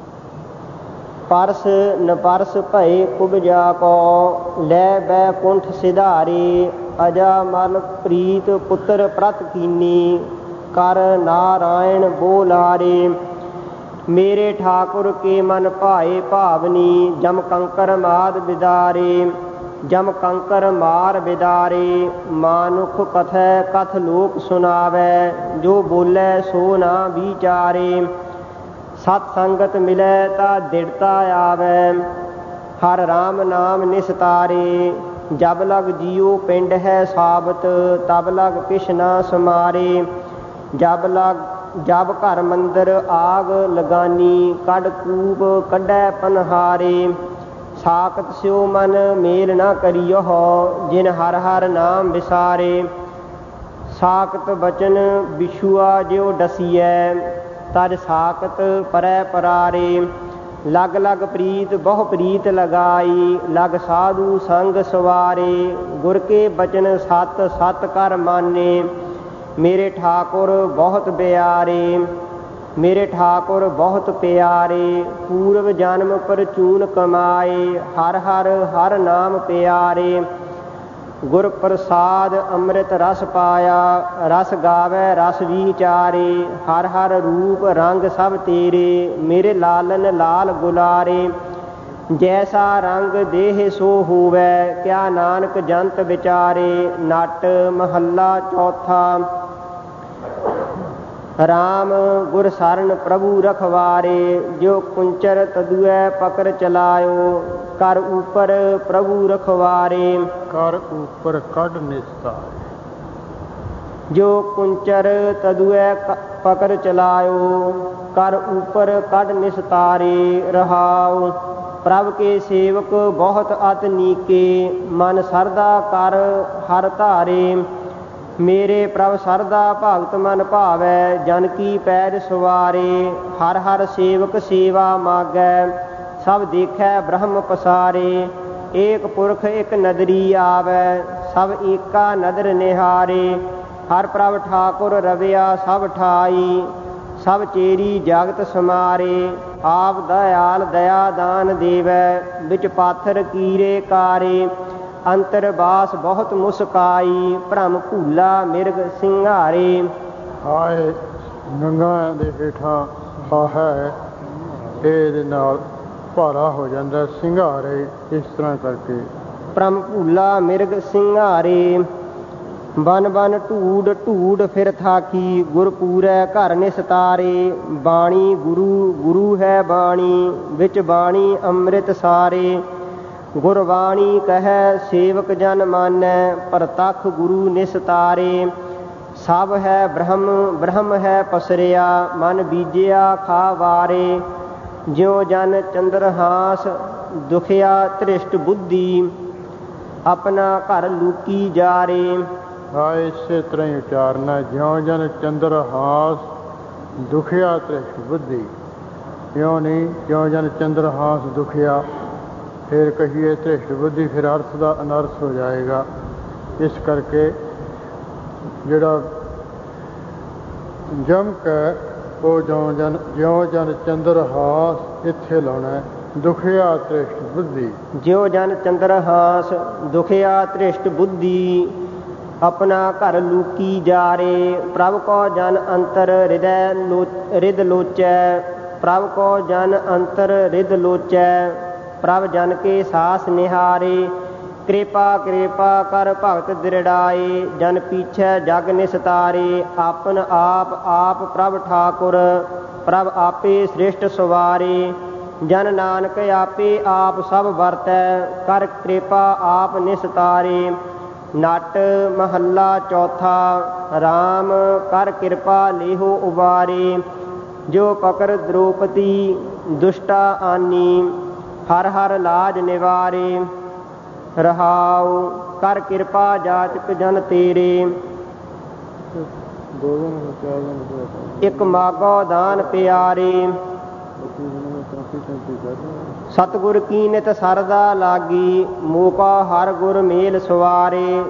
ਪਰਸ ਨ ਪਰਸ ਭਏ ਕੁਬਜਾ ਕੋ, ਲੈ ਬੈ ਕੁੰਠ ਸਿਧਾਰੇ। ਅਜਾ ਮਲ ਪ੍ਰੀਤ ਪੁੱਤਰ ਪ੍ਰਤ ਕੀਨੀ, ਕਰ ਨਾਰਾਇਣ ਬੋਲਾਰੇ। ਮੇਰੇ ਠਾਕੁਰ ਕੇ ਮਨ ਭਾਏ ਭਾਵਨੀ, ਜਮ ਕੰਕਰ ਮਾਦ ਬਿਦਾਰੇ। ਜਮ ਕੰਕਰ ਮਾਰ ਬਿਦਾਰੇ। ਮਾਨੁਖ ਕਥੈ ਕਥ ਲੋਕ ਸੁਨਾਵੈ, ਜੋ ਬੋਲੇ ਸੋ ਨਾ ਵਿਚਾਰੇ। ਸਤ ਸੰਗਤ ਮਿਲੈ ਤਾ ਦਿੜਤਾ ਆਵੈ, ਹਰ ਰਾਮ ਨਾਮ ਨਿਸਤਾਰੇ। ਜਬ ਲਗ ਜੀਉ ਪਿੰਡ ਹੈ ਸਾਬਤ, ਤਬ ਲਗ ਕਿਛ ਨਾ ਸਮਾਰੇ। ਜਬ ਘਰ ਮੰਦਰ ਆਗ ਲਗਾਨੀ, ਕੱਢ ਕੂਪ ਕੱਢੈ ਪਨਹਾਰੇ। ਸਾਖਤ ਸਿਉ ਮਨ ਮੇਲ ਨਾ ਕਰਿਓ, ਜਿਨ ਹਰ ਹਰ ਨਾਮ ਵਿਸਾਰੇ। ਸਾਖਤ ਬਚਨ ਵਿਛੁਆ ਜਿਉ ਡਸੀਐ, ਤਜ ਸਾਖਤ ਪਰੈ ਪਰਾਰੇ। ਲਗ ਲਗ ਪ੍ਰੀਤ ਬਹੁ ਪ੍ਰੀਤ ਲਗਾਈ, ਲਗ ਸਾਧੂ ਸੰਗ ਸਵਾਰੇ। ਗੁਰ ਕੇ ਬਚਨ ਸਤ ਸਤ ਕਰ ਮਾਨੇ, ਮੇਰੇ ਠਾਕੁਰ ਬਹੁਤ ਬਿਆਰੇ। ਮੇਰੇ ਠਾਕੁਰ ਬਹੁਤ ਪਿਆਰੇ। ਪੂਰਵ ਜਨਮ ਪਰਚੂਨ ਕਮਾਏ, ਹਰ ਹਰ ਹਰ ਨਾਮ ਪਿਆਰੇ। ਗੁਰ ਪ੍ਰਸਾਦ ਅੰਮ੍ਰਿਤ ਰਸ ਪਾਇਆ। ਰਸ ਗਾਵੇ ਰਸ ਵਿਚਾਰੇ, ਹਰ ਹਰ ਰੂਪ ਰੰਗ ਸਭ ਤੇਰੇ। ਮੇਰੇ ਲਾਲਨ ਲਾਲ ਗੁਲਾਰੇ, ਜੈਸਾ ਰੰਗ ਦੇਹ ਸੋ ਹੋਵੈ। ਕਿਆ ਨਾਨਕ ਜੰਤ ਵਿਚਾਰੇ। ਨਟ ਮਹੱਲਾ ਚੌਥਾ। ਰਾਮ ਗੁਰ ਸਰਨ ਪ੍ਰਭੂ ਰਖਵਾਰੇ, ਜੋ ਕੁੰਚਰ ਤਦੁਐ ਪਕੜ ਚਲਾਇਓ। ਕਰ ਉਪਰ ਪ੍ਰਭੂ ਰਖਵਾਰੇ, ਕਰ ਉਪਰ ਕੱਢ ਨਿਸਤਾਰੇ। ਜੋ ਕੁੰਚਰ ਤਦੁਐ ਪਕੜ ਚਲਾਇਓ। ਕਰ ਉਪਰ ਕੱਢ ਨਿਸਤਾਰੇ। ਰਹਾਉ। ਪ੍ਰਭ ਕੇ ਸੇਵਕ ਬਹੁਤ ਅਤ ਨੀਕੇ, ਮਨ ਸਰਦਾ ਕਰ ਹਰ ਧਾਰੇ। ਮੇਰੇ ਪ੍ਰਭ ਸਰਦਾ ਭਗਤ ਮਨ ਭਾਵੈ, ਜਨ ਕੀ ਪੈਜ ਸਵਾਰੇ। ਹਰ ਹਰ ਸੇਵਕ ਸੇਵਾ ਮਾਗੈ, ਸਭ ਦੇਖੈ ਬ੍ਰਹਮ ਪਸਾਰੇ। ਏਕ ਪੁਰਖ ਇਕ ਨਦਰੀ ਆਵੈ, ਸਭ ਏਕਾ ਨਦਰ ਨਿਹਾਰੇ। ਹਰ ਪ੍ਰਭ ਠਾਕੁਰ ਰਵਿਆ ਸਭ ਠਾਈ, ਸਭ ਚੇਰੀ ਜਗਤ ਸਮਾਰੇ। ਆਪ ਦਇਆਲ ਦਇਆ ਦਾਨ ਦੇਵੈ, ਵਿੱਚ ਪਾਥਰ ਕੀਰੇ ਕਾਰੇ। ਅੰਤਰ ਬਾਸ ਬਹੁਤ ਮੁਸਕਾਈ, ਭ੍ਰਮ ਭੂਲਾ ਮਿਰਗ ਸਿੰਘਾਰੇ। ਹਾਏ ਨੰਗਾਂ ਦੇ ਹੇਠਾਂ ਹੈ, ਇਹਦੇ ਨਾਲ ਭਾਰਾ ਹੋ ਜਾਂਦਾ ਸਿੰਘਾਰੇ। ਇਸ ਤਰ੍ਹਾਂ ਕਰਕੇ ਭ੍ਰਮ ਭੂਲਾ ਮਿਰਗ ਸਿੰਘਾਰੇ। ਬਨ ਬਨ ਢੂਡ ਢੂਡ ਫਿਰ ਥਾਕੀ, ਗੁਰ ਪੂਰੈ ਘਰ ਨਿਸਤਾਰੇ। ਬਾਣੀ ਗੁਰੂ ਗੁਰੂ ਹੈ ਬਾਣੀ, ਵਿੱਚ ਬਾਣੀ ਅੰਮ੍ਰਿਤ ਸਾਰੇ। ਗੁਰਬਾਣੀ ਕਹੈ ਸੇਵਕ ਜਨ ਮਾਨੈ, ਪ੍ਰਤੱਖ ਗੁਰੂ ਨਿਸਤਾਰੇ। ਸਭ ਹੈ ਬ੍ਰਹਮ ਬ੍ਰਹਮ ਹੈ ਪਸਰਿਆ, ਮਨ ਬੀਜਿਆ ਖਾ ਵਾਰੇ। ਜਿਉ ਜਨ ਚੰਦਰਹਾਸ ਦੁਖਿਆ ਧ੍ਰਿਸ਼ਟ ਬੁੱਧੀ, ਆਪਣਾ ਘਰ ਲੂਕੀ ਜਾਰੇ। ਹਾਂ ਇਸੇ ਤਰ੍ਹਾਂ ਹੀ ਉਚਾਰਨਾ। ਜਿਉ ਜਨ ਚੰਦਰਹਾਸ ਦੁਖਿਆ ਧ੍ਰਿਸ਼ਟ ਬੁੱਧੀ। ਇਉਂ ਨਹੀਂ ਜਿਉ ਜਨ ਚੰਦਰਹਾਸ ਦੁਖਿਆ, ਫਿਰ ਕਹੀਏ ਧ੍ਰਿਸ਼ਟ ਬੁੱਧੀ, ਫਿਰ ਅਰਥ ਦਾ ਅਨਰਥ ਹੋ ਜਾਏਗਾ। ਇਸ ਕਰਕੇ ਜਿਹੜਾ ਜਮਕ ਹੈ ਉਹ ਜਿਉ ਜਨ ਚੰਦਰਹਾਸ ਇੱਥੇ ਲਾਉਣਾ। ਦੁਖਿਆ ਧ੍ਰਿਸ਼ਟ ਬੁੱਧੀ। ਜਿਉ ਜਨ ਚੰਦਰਹਾਸ ਦੁਖਿਆ ਧ੍ਰਿਸ਼ਟ ਬੁੱਧੀ, ਆਪਣਾ ਘਰ ਲੂਕੀ ਜਾਰੇ। ਪ੍ਰਭ ਕੋ ਜਨ ਅੰਤਰ ਹਿਰਦੈ ਰਿਦ ਲੋਚੈ, ਪ੍ਰਭ ਕੋ ਜਨ ਅੰਤਰ ਰਿਦ ਲੋਚੈ। ਪ੍ਰਭ ਜਨ ਕੇ ਸਾਸ ਨਿਹਾਰੇ। ਕਿਰਪਾ ਕਿਰਪਾ ਕਰ ਭਗਤ ਦ੍ਰਿੜਾਏ, ਜਨ ਪੀਛੈ ਜਗ ਨਿਸਤਾਰੇ। ਆਪਨ ਆਪ ਆਪ ਪ੍ਰਭ ਠਾਕੁਰ, ਪ੍ਰਭ ਆਪੇ ਸ੍ਰਿਸ਼ਟ ਸਵਾਰੇ। ਜਨ ਨਾਨਕ ਆਪੇ ਆਪ ਸਭ ਵਰਤੈ, ਕਰ ਕਿਰਪਾ ਆਪ ਨਿਸਤਾਰੇ। ਨਟ ਮਹੱਲਾ ਚੌਥਾ। ਰਾਮ ਕਰ ਕਿਰਪਾ ਲੇਹੋ ਉਬਾਰੇ, ਜੋ ਪਕੜ ਦ੍ਰੋਪਦੀ ਦੁਸ਼ਟਾ ਆਨੀ। ਹਰ ਹਰ ਲਾਜ ਨਿਵਾਰੇ। ਰਹਾਉ। ਕਰ ਕਿਰਪਾ ਜਾਚਕ ਜਨ ਤੇਰੇ, ਇੱਕ ਮਾਗੋ ਦਾਨ ਪਿਆਰੇ। ਸਤਿਗੁਰ ਕੀ ਨਿਤ ਸਰਦਾ ਲਾਗੀ, ਮੋਕਾ ਹਰ ਗੁਰ ਮੇਲ ਸਵਾਰੇ।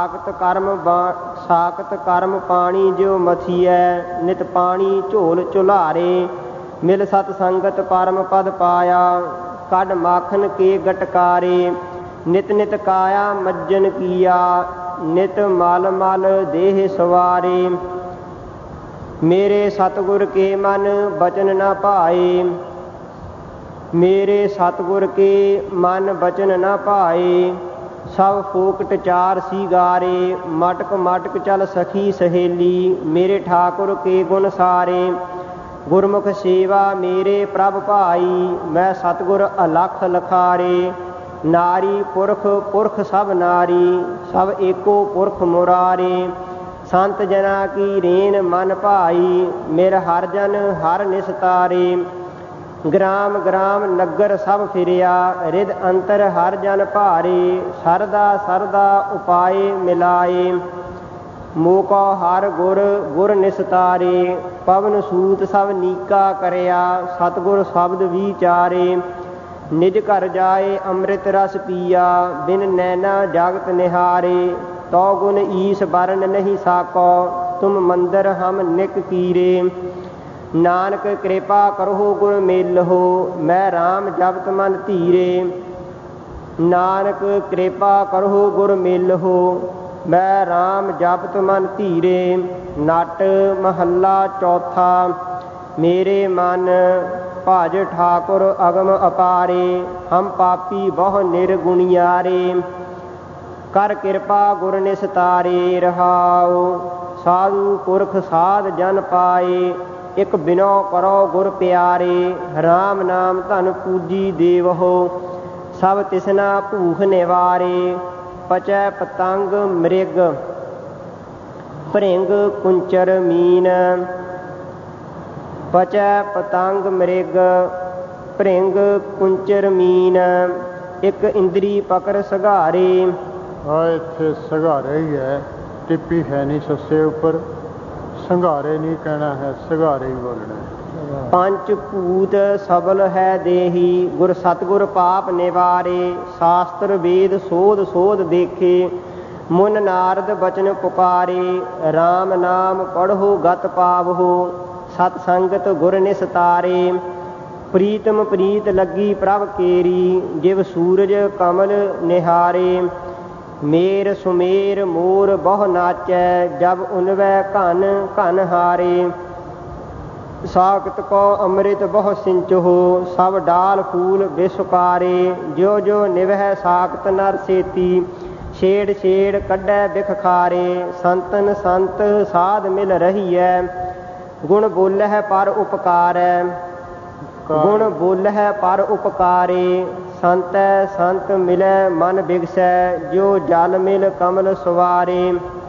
ਸਾਖਤ ਕਰਮ ਪਾਣੀ ਜਿਉ ਮਥੀਐ, ਨਿਤ ਪਾਣੀ ਝੋਲ ਝੁਲਾਰੇ। ਮਿਲ ਸਤ ਸੰਗਤ ਪਰਮ ਪਦ ਪਾਇਆ, ਕੱਢ ਮਾਖਨ ਕੇ ਗਟਕਾਰੇ। ਨਿਤ ਨਿਤ ਕਾਇਆ ਮੱਜਨ ਕੀਆ, ਨਿਤ ਮਲ ਮਲ ਦੇਹ ਸਵਾਰੇ। ਮੇਰੇ ਸਤਿਗੁਰ ਕੇ ਮਨ ਬਚਨ ਨ ਭਾਏ, ਮੇਰੇ ਸਤਿਗੁਰ ਕੇ ਮਨ ਬਚਨ ਨ ਭਾਏ। ਸਭ ਫੋਕਟ ਚਾਰ ਸੀਗਾਰੇ, ਮਟਕ ਮਟਕ ਚਲ ਸਖੀ ਸਹੇਲੀ। ਮੇਰੇ ਠਾਕੁਰ ਕੇ ਗੁਣ ਸਾਰੇ, ਗੁਰਮੁਖ ਸੇਵਾ ਮੇਰੇ ਪ੍ਰਭ ਭਾਈ। ਮੈਂ ਸਤਿਗੁਰ ਅਲਖ ਲਖਾਰੇ। ਨਾਰੀ ਪੁਰਖ ਪੁਰਖ ਸਭ ਨਾਰੀ, ਸਭ ਏਕੋ ਪੁਰਖ ਮੁਰਾਰੇ। ਸੰਤ ਜਨਾ ਕੀ ਰੇਨ ਮਨ ਭਾਈ, ਮੇਰ ਹਰ ਜਨ ਹਰ ਨਿਸਤਾਰੇ। ਗ੍ਰਾਮ ਗ੍ਰਾਮ ਨਗਰ ਸਭ ਫਿਰਿਆ, ਰਿਦ ਅੰਤਰ ਹਰ ਜਨ ਭਾਰੇ। ਸਰਦਾ ਸਰਦਾ ਉਪਾਏ ਮਿਲਾਏ, ਮੋਕੋ ਹਰ ਗੁਰ ਗੁਰ ਨਿਸਤਾਰੇ। ਪਵਨ ਸੂਤ ਸਭ ਨੀਕਾ ਕਰਿਆ, ਸਤਿਗੁਰ ਸ਼ਬਦ ਵਿਚਾਰੇ। ਨਿਜ ਘਰ ਜਾਏ ਅੰਮ੍ਰਿਤ ਰਸ ਪੀਆ, ਬਿਨ ਨੈਣਾ ਜਗਤ ਨਿਹਾਰੇ। ਤੋ ਗੁਣ ਈਸ ਬਰਨ ਨਹੀਂ ਸਾਕੋ, ਤੁਮ ਮੰਦਰ ਹਮ ਨਿਕ ਕੀਰੇ। ਨਾਨਕ ਕਿਰਪਾ ਕਰਹੁ ਗੁਰ ਮੇਲਹੁ, ਮੈਂ ਰਾਮ ਜਪਤ ਮਨ ਧੀਰੇ। ਨਾਨਕ ਕਿਰਪਾ ਕਰਹੁ ਗੁਰ ਮਿਲਹੁ। ਮੈਂ ਰਾਮ ਜਪਤ ਮਨ ਧੀਰੇ। ਨਟ ਮਹੱਲਾ ਚੌਥਾ। ਮੇਰੇ ਮਨ ਭਜ ਠਾਕੁਰ ਅਗਮ ਅਪਾਰੇ। ਹਮ ਪਾਪੀ ਬਹੁ ਨਿਰਗੁਣਿਆਰੇ। ਕਰ ਕਿਰਪਾ ਗੁਰ ਨਿਸਤਾਰੇ। ਰਹਾਉ ਸਾਧੂ ਪੁਰਖ ਸਾਧ ਜਨ ਪਾਏ। ਇਕ ਬਿਨੋ ਕਰੋ ਗੁਰ ਪਿਆਰੇ। ਰਾਮ ਨਾਮ ਧਨ ਪੂਜੀ ਦੇਵਹੋ। ਸਭ ਤਿਸਨਾ ਭੂਖ ਨਿਵਾਰੇ। ਪਚੈ ਪਤੰਗ ਮ੍ਰਿਗ ਭ੍ਰਿੰਗ ਕੁੰਚਰ ਮੀਨ। ਪਚੈ ਪਤੰਗ ਮ੍ਰਿਗ ਭ੍ਰਿੰਗ ਕੁੰਚਰ ਮੀਨ। ਇਕ ਇੰਦਰੀ ਪਕੜ ਸਘਾਰੇ। ਆ ਇੱਥੇ ਸਘਾਰੇ ਹੀ ਹੈ, ਟਿੱਪੀ ਹੈ ਨਹੀਂ ਸੱਸੇ ਉੱਪਰ। ਸੰਘਾਰੇ ਨਹੀਂ ਕਹਿਣਾ ਹੈ, ਸਘਾਰੇ ਹੀ ਬੋਲਣਾ। ਪੰਚ ਭੂਤ ਸਬਲ ਹੈ ਦੇਹੀ। ਗੁਰ ਸਤਿਗੁਰ ਪਾਪ ਨਿਵਾਰੇ। ਸ਼ਾਸਤਰ ਵੇਦ ਸੋਧ ਸੋਧ ਦੇਖੇ। ਮੁਨ ਨਾਰਦ ਬਚਨ ਪੁਕਾਰੇ। ਰਾਮ ਨਾਮ ਪੜ੍ਹੋ ਗਤ ਪਾਵਹੋ। ਸਤ ਸੰਗਤ ਗੁਰ ਨਿਸਤਾਰੇ। ਪ੍ਰੀਤਮ ਪ੍ਰੀਤ ਲੱਗੀ ਪ੍ਰਭ ਕੇਰੀ। ਜਿਵ ਸੂਰਜ ਕਮਲ ਨਿਹਾਰੇ। ਮੇਰ ਸੁਮੇਰ ਮੋਰ ਬਹੁ ਨਾਚੈ। ਜਬ ਉਨਵੈ ਘਨ ਘਨ ਹਾਰੇ। ਸਾਕਤ ਕੋ ਅੰਮ੍ਰਿਤ ਬਹੁ ਸਿੰਚਹੁ। ਸਭ ਡਾਲ ਫੂਲ ਬਿਸੁਕਾਰੇ। ਜਿਉ ਜਿਉ ਨਿਵਹਿ ਸਾਕਤ ਨਰ ਸੇਤੀ। ਛੇੜ ਛੇੜ ਕੱਢੈ ਬਿਖ ਖਾਰੇ। ਸੰਤਨ ਸੰਤ ਸਾਧ ਮਿਲ ਰਹੀਐ। ਗੁਣ ਬੋਲਹਿ ਪਰ ਉਪਕਾਰੈ। ਗੁਣ ਬੋਲਹਿ ਪਰ ਉਪਕਾਰੇ। ਸੰਤੈ ਸੰਤ ਮਿਲੈ ਮਨ ਬਿਗਸੈ। ਜਿਉ ਜਲ ਮਿਲ ਕਮਲ ਸਵਾਰੇ।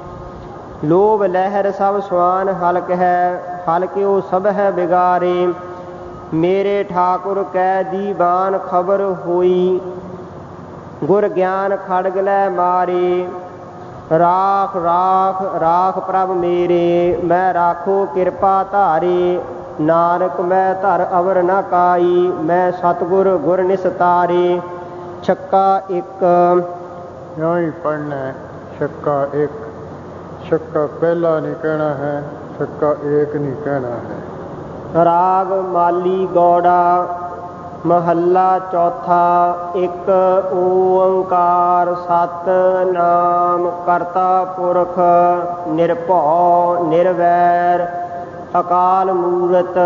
ਲੋਭ ਲਹਿਰ ਸਭ ਸੁਆਨ ਹਲਕ ਹੈ। ਹਲਕਿਓ ਸਭ ਹੈ ਬਿਗਾਰੇ। ਮੇਰੇ ਠਾਕੁਰ ਕੈ ਦੀਵਾਨ ਖਬਰ ਹੋਈ। ਗੁਰ ਗਿਆਨ ਖੜਗ ਲੈ ਮਾਰੇ। ਰਾਖ ਰਾਖ ਰਾਖ ਪ੍ਰਭ ਮੇਰੇ। ਮੈਂ ਰਾਖੋ ਕਿਰਪਾ ਧਾਰੇ। ਨਾਨਕ ਮੈਂ ਧਰ ਅਵਰ ਨ ਕਾਈ। ਮੈਂ ਸਤਿਗੁਰ ਗੁਰ ਨਿਸਤਾਰੇ। ਛੱਕਾ ਇੱਕ। ਇਉਂ ਹੀ ਪੜ੍ਹਨਾ। ਛੱਕਾ ਇੱਕ। ਛੱਕਾ ਪਹਿਲਾ ਨਹੀਂ ਕਹਿਣਾ ਹੈ, ਛੱਕਾ ਏਕ ਨਹੀਂ ਕਹਿਣਾ ਹੈ। ਰਾਗ ਮਾਲੀ ਗੌੜਾ ਮਹੱਲਾ ਚੌਥਾ। ਇੱਕ ਓੰਕਾਰ ਸਤਿਨਾਮ ਕਰਤਾ ਪੁਰਖ ਨਿਰਭਉ ਨਿਰਵੈਰ। ਅਕਾਲ ਮੂਰਤ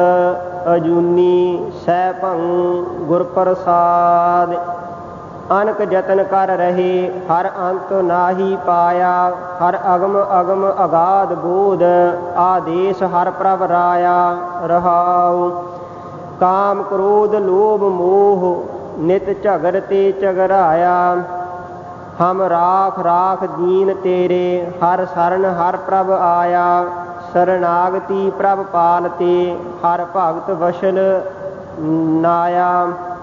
ਅਜੂਨੀ ਸੈਭੰ ਗੁਰ ਪ੍ਰਸਾਦਿ। ਅਨਕ ਜਤਨ ਕਰ ਰਹੇ ਹਰ ਅੰਤ ਨਾਹੀ ਪਾਇਆ। ਹਰ ਅਗਮ ਅਗਮ ਅਗਾਧ ਬੋਧ। ਆਦੇਸ਼ ਹਰ ਪ੍ਰਭ ਰਾਇਆ। ਰਹਾਉ ਕਾਮ ਕ੍ਰੋਧ ਲੋਭ ਮੋਹ ਨਿਤ ਝਗਰ ਤੇ ਝਗਰਾਇਆ। ਹਮ ਰਾਖ ਰਾਖ ਦੀਨ ਤੇਰੇ। ਹਰ ਸਰਨ ਹਰ ਪ੍ਰਭ ਆਇਆ। ਸਰਨਾਗਤੀ ਪ੍ਰਭ ਪਾਲਤੇ। ਹਰ ਭਗਤ ਵਸ਼ਲ ਨਾਇਆ।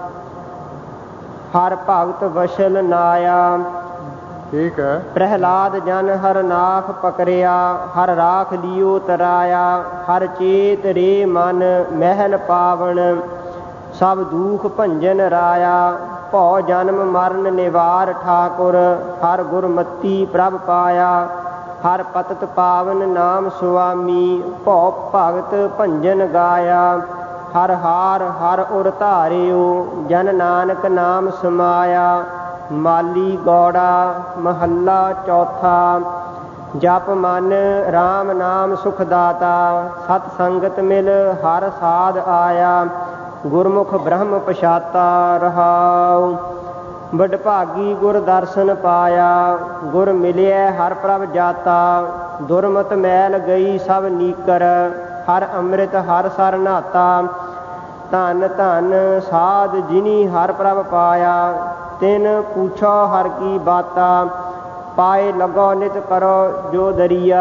ਹਰ ਭਗਤ ਵਸ਼ਲ ਨਾਇਆ। ਠੀਕ ਹੈ। ਪ੍ਰਹਿਲਾਦ ਜਨ ਹਰ ਨਾਖ ਪਕਰਿਆ। ਹਰ ਰਾਖ ਲਿਓ ਤਰਾਇਆ। ਹਰ ਚੇਤ ਰੇ ਮਨ ਮਹਿਲ ਪਾਵਨ। ਸਭ ਦੂਖ ਭੰਜਨ ਰਾਇਆ। ਭਉ ਜਨਮ ਮਰਨ ਨਿਵਾਰ ਠਾਕੁਰ। ਹਰ ਗੁਰਮਤੀ ਪ੍ਰਭ ਪਾਇਆ। ਹਰ ਪਤਤ ਪਾਵਨ ਨਾਮ ਸੁਆਮੀ। ਭਉ ਭਗਤ ਭੰਜਨ ਗਾਇਆ। ਹਰ ਹਾਰ ਹਰ ਉਰ ਧਾਰਿਓ। ਜਨ ਨਾਨਕ ਨਾਮ ਸਮਾਇਆ। ਮਾਲੀ ਗੌੜਾ ਮਹੱਲਾ ਚੌਥਾ। ਜਪ ਮਨ ਰਾਮ ਨਾਮ ਸੁਖ ਦਾਤਾ। ਸਤ ਸੰਗਤ ਮਿਲ ਹਰ ਸਾਧ ਆਇਆ। ਗੁਰਮੁਖ ਬ੍ਰਹਮ ਪਛਾਤਾ। ਰਹਾਉ ਵਡਭਾਗੀ ਗੁਰ ਦਰਸ਼ਨ ਪਾਇਆ। ਗੁਰ ਮਿਲਿਐ ਹਰ ਪ੍ਰਭ ਜਾਤਾ। ਦੁਰਮਤ ਮੈਲ ਗਈ ਸਭ ਨੀਕਰ। ਹਰ ਅੰਮ੍ਰਿਤ ਹਰ ਸਰ ਨਾਤਾ। ਧਨ ਧਨ ਸਾਧ ਜਿਨੀ ਹਰ ਪ੍ਰਭ ਪਾਇਆ। ਤਿਨ ਪੁੱਛੋ ਹਰ ਕੀ ਬਾਤਾ। ਪਾਏ ਲੱਗੋ ਨਿਤ ਕਰੋ ਜੋ ਦਰੀਆ।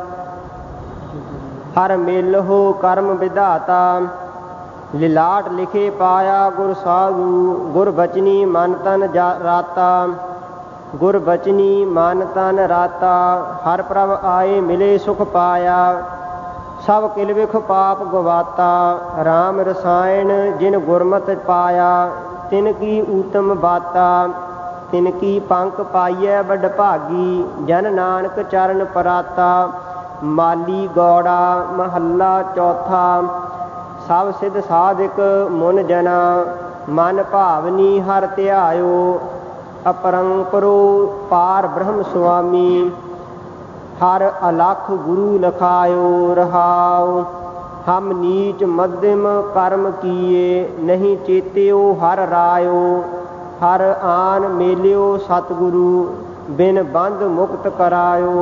ਹਰ ਮਿਲਹੁ ਕਰਮ ਵਿਧਾਤਾ। ਲਿਲਾਟ ਲਿਖੇ ਪਾਇਆ ਗੁਰ ਸਾਧੂ। ਗੁਰ ਬਚਨੀ ਮਨ ਤਨ ਰਾਤਾ। ਗੁਰ ਬਚਨੀ ਮਨ ਤਨ ਰਾਤਾ। ਹਰ ਪ੍ਰਭ ਆਏ ਮਿਲੇ ਸੁਖ ਪਾਇਆ। ਸਭ ਕਿਲ ਵਿਖ ਪਾਪ ਗਵਾਤਾ। ਰਾਮ ਰਸਾਇਣ ਜਿਨ ਗੁਰਮਤਿ ਪਾਇਆ। ਤਿਨ ਕੀ ਊਤਮ ਬਾਤਾ। ਤਿਨ ਕੀ ਪੰਕ ਪਾਈਐ ਵਡ ਭਾਗੀ। ਜਨ ਨਾਨਕ ਚਰਨ ਪਰਾਤਾ। ਮਾਲੀ ਗੌੜਾ ਮਹੱਲਾ ਚੌਥਾ। ਸਭ ਸਿਧ ਸਾਧਿਕ ਮੁਨ ਜਨਾ। ਮਨ ਭਾਵਨੀ ਹਰ ਧਿਆਇਓ। अपरंपरो पार ब्रह्म स्वामी हर अलख गुरु लखायो रहाओ। हम नीच मध्यम कर्म किए नहीं चेत्यो हर रायो। हर आन मेल्यो सतगुरु बिन बंध मुक्त करायो।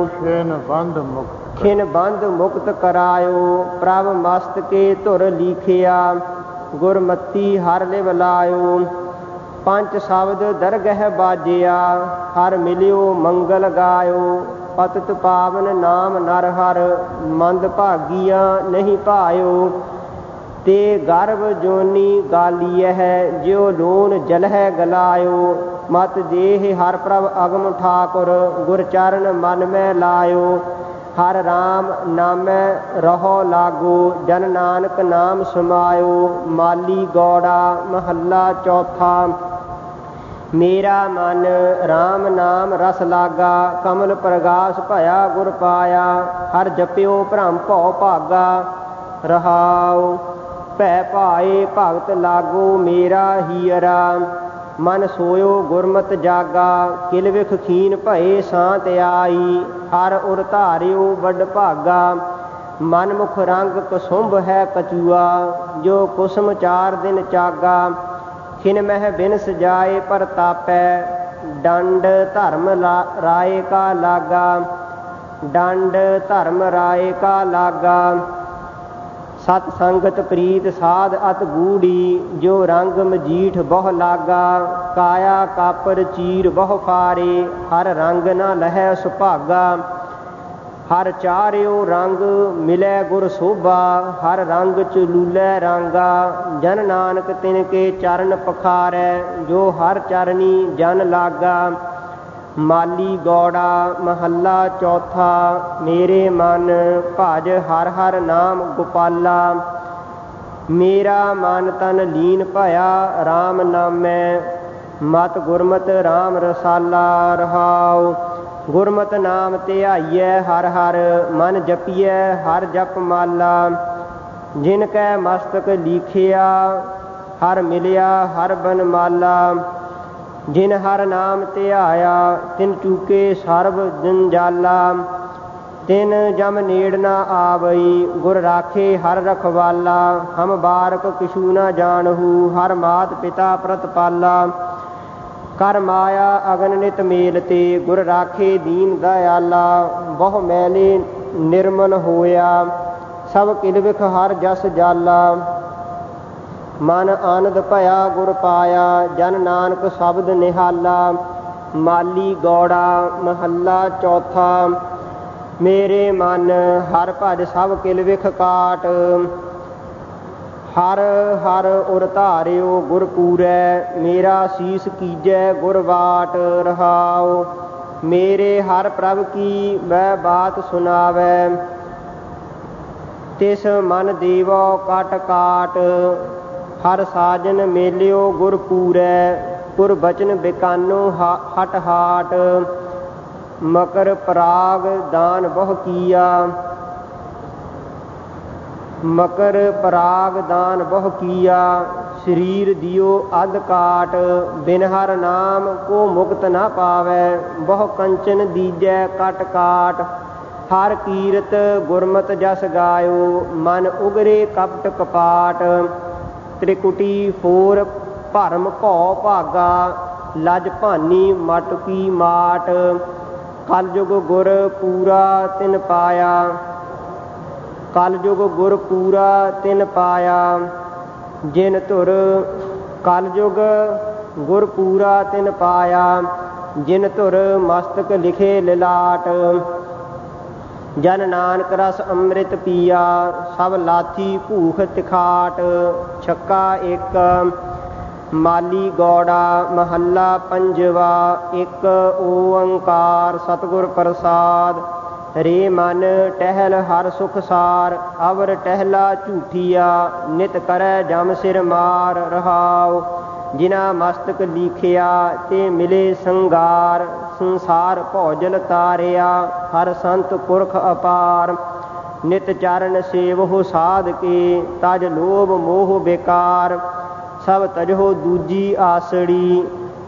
खिन बंध मुक्त करायो प्रभ मस्तके धुर लिखिया गुरमती हर लिव लायो। पंच शब्द दरगह बाजिया हर मिलियो मंगल गायो। पतित पावन नाम नर हर मंद भागिया नहीं पायो। ते गर्भ जोनी गालिय है ज्यो लोन जलह गलायो। मत देह हर प्रभ अगम ठाकुर गुर चरण मन में लायो। हर राम नामै रहो लागो जन नानक नाम समायो। माली गौड़ा महला चौथा। मेरा मन राम नाम रस लागा कमल प्रगास भया गुर पाया। हर जप्यो भ्रम भौ भागा रहाओ। भै भाए भगत लागो मेरा हीरा। मन सोयो गुरमत जागा किल विख खीन भये शांत आई। हर उर धारियो वड भागा मन मुख रंग कसुंभ है कचुआ। जो कुसुम चार दिन चागा खिन मह बिन सजाए परतापै। डंड धर्म राय का लागा डंड धर्म राय का लागा। सत संगत प्रीत साध अत गूढ़ी जो रंग मजीठ बहु लागा। काया कापर चीर बहु फारे हर रंग न लह सुभागा। हर चारियो रंग मिलै गुर शोभा हर रंग च लूलै रंगा। जन नानक तिनके चरण पखारै जो हर चरनी जन लागा। माली गौड़ा महला चौथा। मेरे मन भज हर हर नाम गोपाला। मेरा मन तन लीन भया राम नामै। मत गुरमत राम रसाला रहाओ। गुरमत नाम ध्याइयै हर हर मन जपियै हर जप माला। जिनकै मस्तक लिखिया हर मिलिया हर बनमाला। जिन हर नाम ध्याया तिन चूके सर्ब जंजाला। तिन जम नेड़ न आवई गुर राखे हर रखवाला। हम बारक किशु न जानहु हर मात पिता प्रतपाला। कर माया अगन नित मेलते गुर राखे दीन दयाला। बहु मैले निर्मल होया सब किल विख हर जस जाला। मन आनंद भया गुर पाया जन नानक शब्द निहाला। माली गौड़ा महला चौथा। मेरे मन हर भज सब किल विख काट। हर हर उर धारियो गुर पूरै मेरा शीस कीजै गुर बाट रहाओ। मेरे हर प्रभ की वह बात सुनावै तिस मन देवो काट काट। हर साजन मेलियो गुर पूरै गुर बचन बिकानो हट हाट। मकर पराग दान बहु किया मकर पराग दान बहु किया। शरीर दियो अध काट बिन हर नाम को मुक्त न पावै। बहु कंचन दीजै कट काट। हर कीरत गुरमत जस गायो मन उगरे कपट कपाट। त्रिकुटी फोर भरम भौ भागा लज भानी मटकी माट। कलयुग गुर पूरा तिन पाया कलयुग गुर पूरा तिन पाया। जिन धुर कलयुग गुर पूरा तिन पाया। जिन धुर मस्तक लिखे लिलाट। जन नानक रस अमृत पिया सब लाथी भूख तिखाट। छक्का एक। माली गौड़ा महला पंजवा। एक ओंकार सतगुर प्रसाद। रे मन टहल हर सुख सार अवर टहला झूठिया। नित करै जम सिर मार रहाओ। जिना मस्तक लिखिया ते मिले संगार। संसार भौजल तारिया हर संत पुरख अपार। नित चरण सेवहो साध के तज लोभ मोह बेकार। सब तजहो दूजी आसड़ी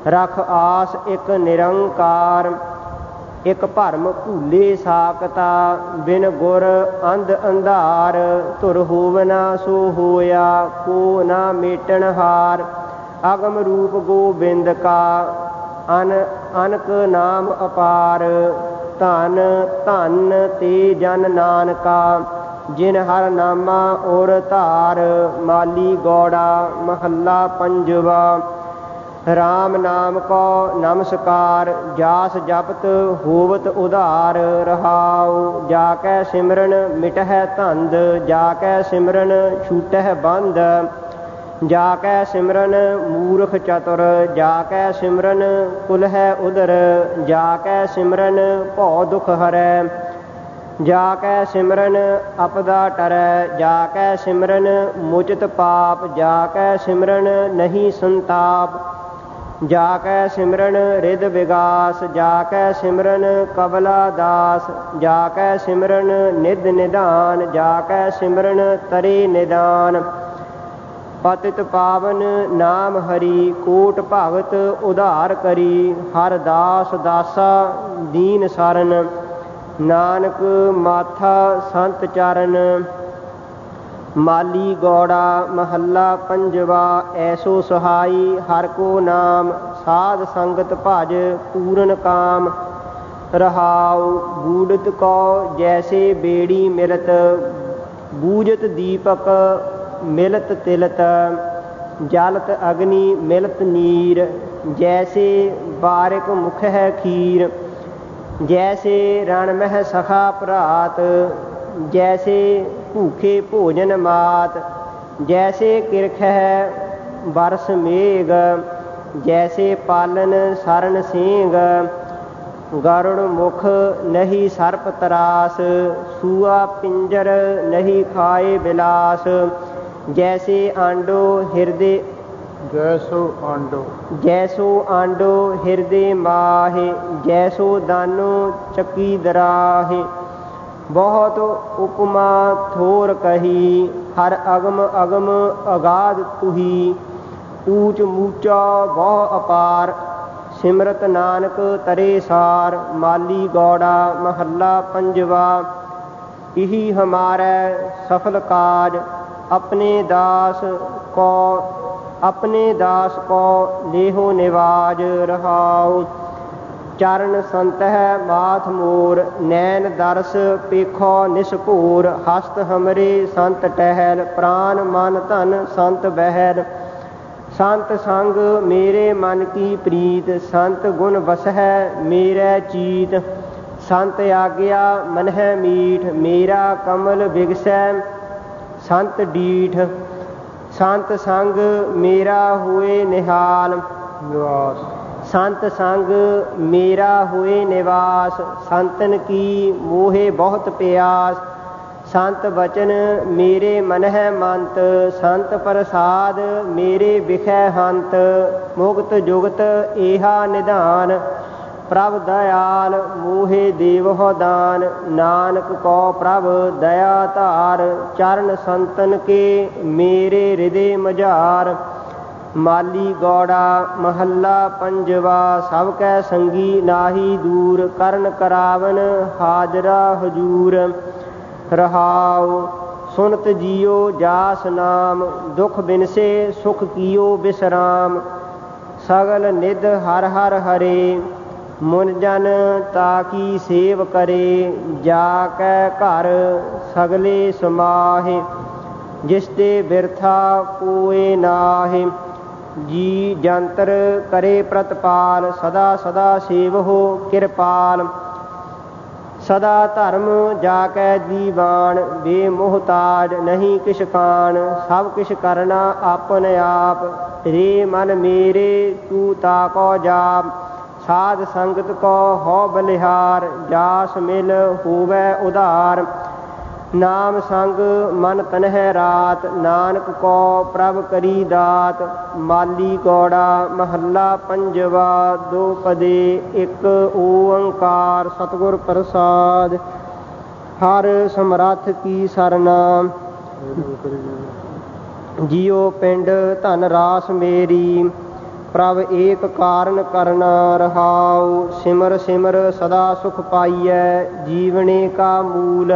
ਰਖ ਆਸ ਇੱਕ ਨਿਰੰਕਾਰ। ਇੱਕ ਭਰਮ ਭੂਲੇ ਸਾਕਤਾ, ਬਿਨ ਗੁਰ ਅੰਧ ਅੰਧਾਰ। ਧੁਰ ਹੋਵਨਾ ਸੋ ਹੋਇਆ, ਕੋ ਨਾ ਮੇਟਣ ਹਾਰ। ਅਗਮ ਰੂਪ ਗੋਬਿੰਦ ਕਾ, ਅਨਕ ਨਾਮ ਅਪਾਰ। ਧਨ ਧਨ ਤੇ ਜਨ ਨਾਨਕਾ, ਜਿਨ ਹਰ ਨਾਮਾ ਔਰ ਧਾਰ। ਮਾਲੀ ਗੌੜਾ ਮਹੱਲਾ ਪੰਜਵਾ। ਰਾਮ ਨਾਮ ਕੋ ਨਮਸਕਾਰ, ਜਾਸ ਜਪਤ ਹੋਵਤ ਉਧਾਰ। ਰਹਾਉ ਜਾ ਕੈ ਸਿਮਰਨ ਮਿਟਹਿ ਧੰਦ, ਜਾ ਕੈ ਸਿਮਰਨ ਛੂਟਹਿ ਬੰਧ। ਜਾ ਕੈ ਸਿਮਰਨ ਮੂਰਖ ਚਤੁਰ, ਜਾ ਕੈ ਸਿਮਰਨ ਕੁਲਹਿ ਉਦਰ। ਜਾ ਕੈ ਸਿਮਰਨ ਭਉ ਦੁਖ ਹਰੈ, ਜਾ ਕੈ ਸਿਮਰਨ ਅਪਦਾ ਟਰੈ। ਜਾ ਕੈ ਸਿਮਰਨ ਮੁਚਿਤ ਪਾਪ, ਜਾ ਕੈ ਸਿਮਰਨ ਨਹੀਂ ਸੰਤਾਪ। ਜਾ ਕੈ ਸਿਮਰਨ ਰਿਦ ਵਿਗਾਸ, ਜਾ ਕੈ ਸਿਮਰਨ ਕਬਲਾ ਦਾਸ। ਜਾ ਕੈ ਸਿਮਰਨ ਨਿਧ ਨਿਧਾਨ, ਜਾ ਕੈ ਸਿਮਰਨ ਤਰੇ ਨਿਦਾਨ। ਪਤਿਤ ਪਾਵਨ ਨਾਮ ਹਰੀ, ਕੋਟ ਭਗਤ ਉਧਾਰ ਕਰੀ। ਹਰ ਦਾਸ ਦਾਸਾ ਦੀਨ ਸਰਨ, ਨਾਨਕ ਮਾਥਾ ਸੰਤ ਚਰਨ। ਮਾਲੀ ਗੌੜਾ ਮਹੱਲਾ ਪੰਜਵਾ। ਐਸੋ ਸਹਾਈ ਹਰ ਕੋ ਨਾਮ, ਸਾਧ ਸੰਗਤ ਭਜ ਪੂਰਨ ਕਾਮ। ਰਹਾਉ ਬੂੜਤ ਕੋ ਜੈਸੇ ਬੇੜੀ ਮਿਲਤ, ਬੂਝਤ ਦੀਪਕ ਮਿਲਤ ਤਿਲਤ। ਜਲਤ ਅਗਨੀ ਮਿਲਤ ਨੀਰ, ਜੈਸੇ ਬਾਰਿਕ ਮੁਖ ਹੈ ਖੀਰ। ਜੈਸੇ ਰਣ ਮਹਿ ਸਖਾ ਭਰਾਤ, ਜੈਸੇ ਭੂਖੇ ਭੋਜਨ ਮਾਤ। ਜੈਸੇ ਕਿਰਖ ਹੈ ਬਰਸ ਮੇਘ, ਜੈਸੇ ਪਾਲਨ ਸਰਨ ਸਿੰਗ। ਗਰੁੜ ਮੁਖ ਨਹੀਂ ਸਰਪ ਤਰਾਸ, ਸੂਆ ਪਿੰਜਰ ਨਹੀਂ ਖਾਏ ਬਿਲਾਸ। ਜੈਸੇ ਆਂਡੋ ਹਿਰਦੇ ਜੈਸੋ ਆਂਡੋ ਹਿਰਦੇ ਮਾਹੇ, ਜੈਸੋ ਦਾਨੋ ਚੱਕੀ ਦਰਾਹੇ। ਬਹੁਤ ਉਪਮਾ ਥੋਰ ਕਹੀ, ਹਰ ਅਗਮ ਅਗਮ ਅਗਾਧ ਤੁਹੀ। ਊਚ ਮੂਚਾ ਬਹੁ ਅਪਾਰ, ਸਿਮਰਤ ਨਾਨਕ ਤਰੇ ਸਾਰ। ਮਾਲੀ ਗੌੜਾ ਮਹੱਲਾ ਪੰਜਵਾ। ਇਹੀ ਹਮਾਰੈ ਸਫਲ ਕਾਜ, ਆਪਣੇ ਦਾਸ ਕੋ ਲੇਹੋ ਨਿਵਾਜ। ਰਹਾਉ ਚਰਨ ਸੰਤਹਿ ਮਾਥ ਮੋਰ, ਨੈਣ ਦਰਸ ਪੇਖੋ ਨਿਸਭੋਰ। ਹਸਤ ਹਮਰੇ ਸੰਤ ਟਹਿਲ, ਪ੍ਰਾਨ ਮਨ ਧਨ ਸੰਤ ਬਹਿਲ। ਸੰਤ ਸੰਗ ਮੇਰੇ ਮਨ ਕੀ ਪ੍ਰੀਤ, ਸੰਤ ਗੁਣ ਵਸਹਿ ਮੇਰੇ ਚੀਤ। ਸੰਤ ਆਗਿਆ ਮਨਹਿ ਮੀਠ, ਮੇਰਾ ਕਮਲ ਬਿਗਸੈ ਸੰਤ ਡੀਠ। ਸੰਤ ਸੰਗ ਮੇਰਾ ਹੋਏ ਨਿਹਾਲ, ਸੰਤ ਸੰਗ ਮੇਰਾ ਹੋਏ ਨਿਵਾਸ। ਸੰਤਨ ਕੀ ਮੋਹੇ ਬਹੁਤ ਪਿਆਸ, ਸੰਤ ਬਚਨ ਮੇਰੇ ਮਨਹਿ ਮੰਤ। ਸੰਤ ਪ੍ਰਸਾਦ ਮੇਰੇ ਵਿਖੈ ਹੰਤ, ਮੁਕਤ ਜੁਗਤ ਏਹਾ ਨਿਧਾਨ। ਪ੍ਰਭ ਦਇਆਲ ਮੋਹੇ ਦੇਵਹੁ ਦਾਨ, ਨਾਨਕ ਕੋ ਪ੍ਰਭ ਦਇਆ ਧਾਰ। ਚਰਨ ਸੰਤਨ ਕੇ ਮੇਰੇ ਹਿਰਦੇ ਮਝਾਰ। ਮਾਲੀ ਗੌੜਾ ਮਹੱਲਾ ਪੰਜਵਾ। ਸਭ ਕੈ ਸੰਗੀ ਨਾਹੀ ਦੂਰ, ਕਰਨ ਕਰਾਵਨ ਹਾਜ਼ਰਾ ਹਜੂਰ। ਰਹਾਉ ਸੁਨਤ ਜੀਓ ਜਾਸ ਨਾਮ, ਦੁਖ ਬਿਨਸੇ ਸੁਖ ਕੀਓ ਬਿਸਰਾਮ। ਸਗਲ ਨਿਧ ਹਰ ਹਰ ਹਰੇ, ਮੁਨ ਜਨ ਤਾਕੀ ਸੇਵ ਕਰੇ। ਜਾ ਕੈ ਘਰ ਸਗਲੇ ਸਮਾਹੇ, ਜਿਸ ਤੇ ਬਿਰਥਾ ਕੋਏ ਨਾਹੇ। ਜੀ ਜੰਤਰ ਕਰੇ ਪ੍ਰਤਪਾਲ, ਸਦਾ ਸਦਾ ਸੇਵਹੁ ਕਿਰਪਾਲ। ਸਦਾ ਧਰਮ ਜਾ ਕੈ ਦੀਵਾਨ, ਬੇਮੋਹਤਾਜ ਨਹੀਂ ਕਿਛ ਖਾਣ। ਸਭ ਕਿਛ ਕਰਨਾ ਆਪਨ ਆਪ, ਰੇ ਮਨ ਮੇਰੇ ਤੂੰ ਤਾਕੋ ਜਾਪ। ਸਾਧ ਸੰਗਤ ਕੋ ਹੋ ਬਲਿਹਾਰ, ਜਾਸ ਮਿਲ ਹੋਵੈ ਉਧਾਰ। ਨਾਮ ਸੰਗ ਮਨ ਤਨਹਿ ਰਾਤ, ਨਾਨਕ ਕੋ ਪ੍ਰਭ ਕਰੀ ਦਾਤ। ਮਾਲੀ ਗੌੜਾ ਮਹੱਲਾ ਪੰਜਵਾ। ਦੋ ਪਦੇ ਇੱਕ ਓੰਕਾਰ, ਸਤਿਗੁਰ ਪ੍ਰਸਾਦ। ਹਰ ਸਮਰੱਥ ਕੀ ਸਰਨਾ, ਜੀਉ ਪਿੰਡ ਧਨ ਰਾਸ ਮੇਰੀ। ਪ੍ਰਭ ਏਕ ਕਾਰਨ ਕਰਨਾ ਰਹਾਉ। ਸਿਮਰ ਸਿਮਰ ਸਦਾ ਸੁਖ ਪਾਈਐ ਜੀਵਨੇ ਕਾ ਮੂਲ।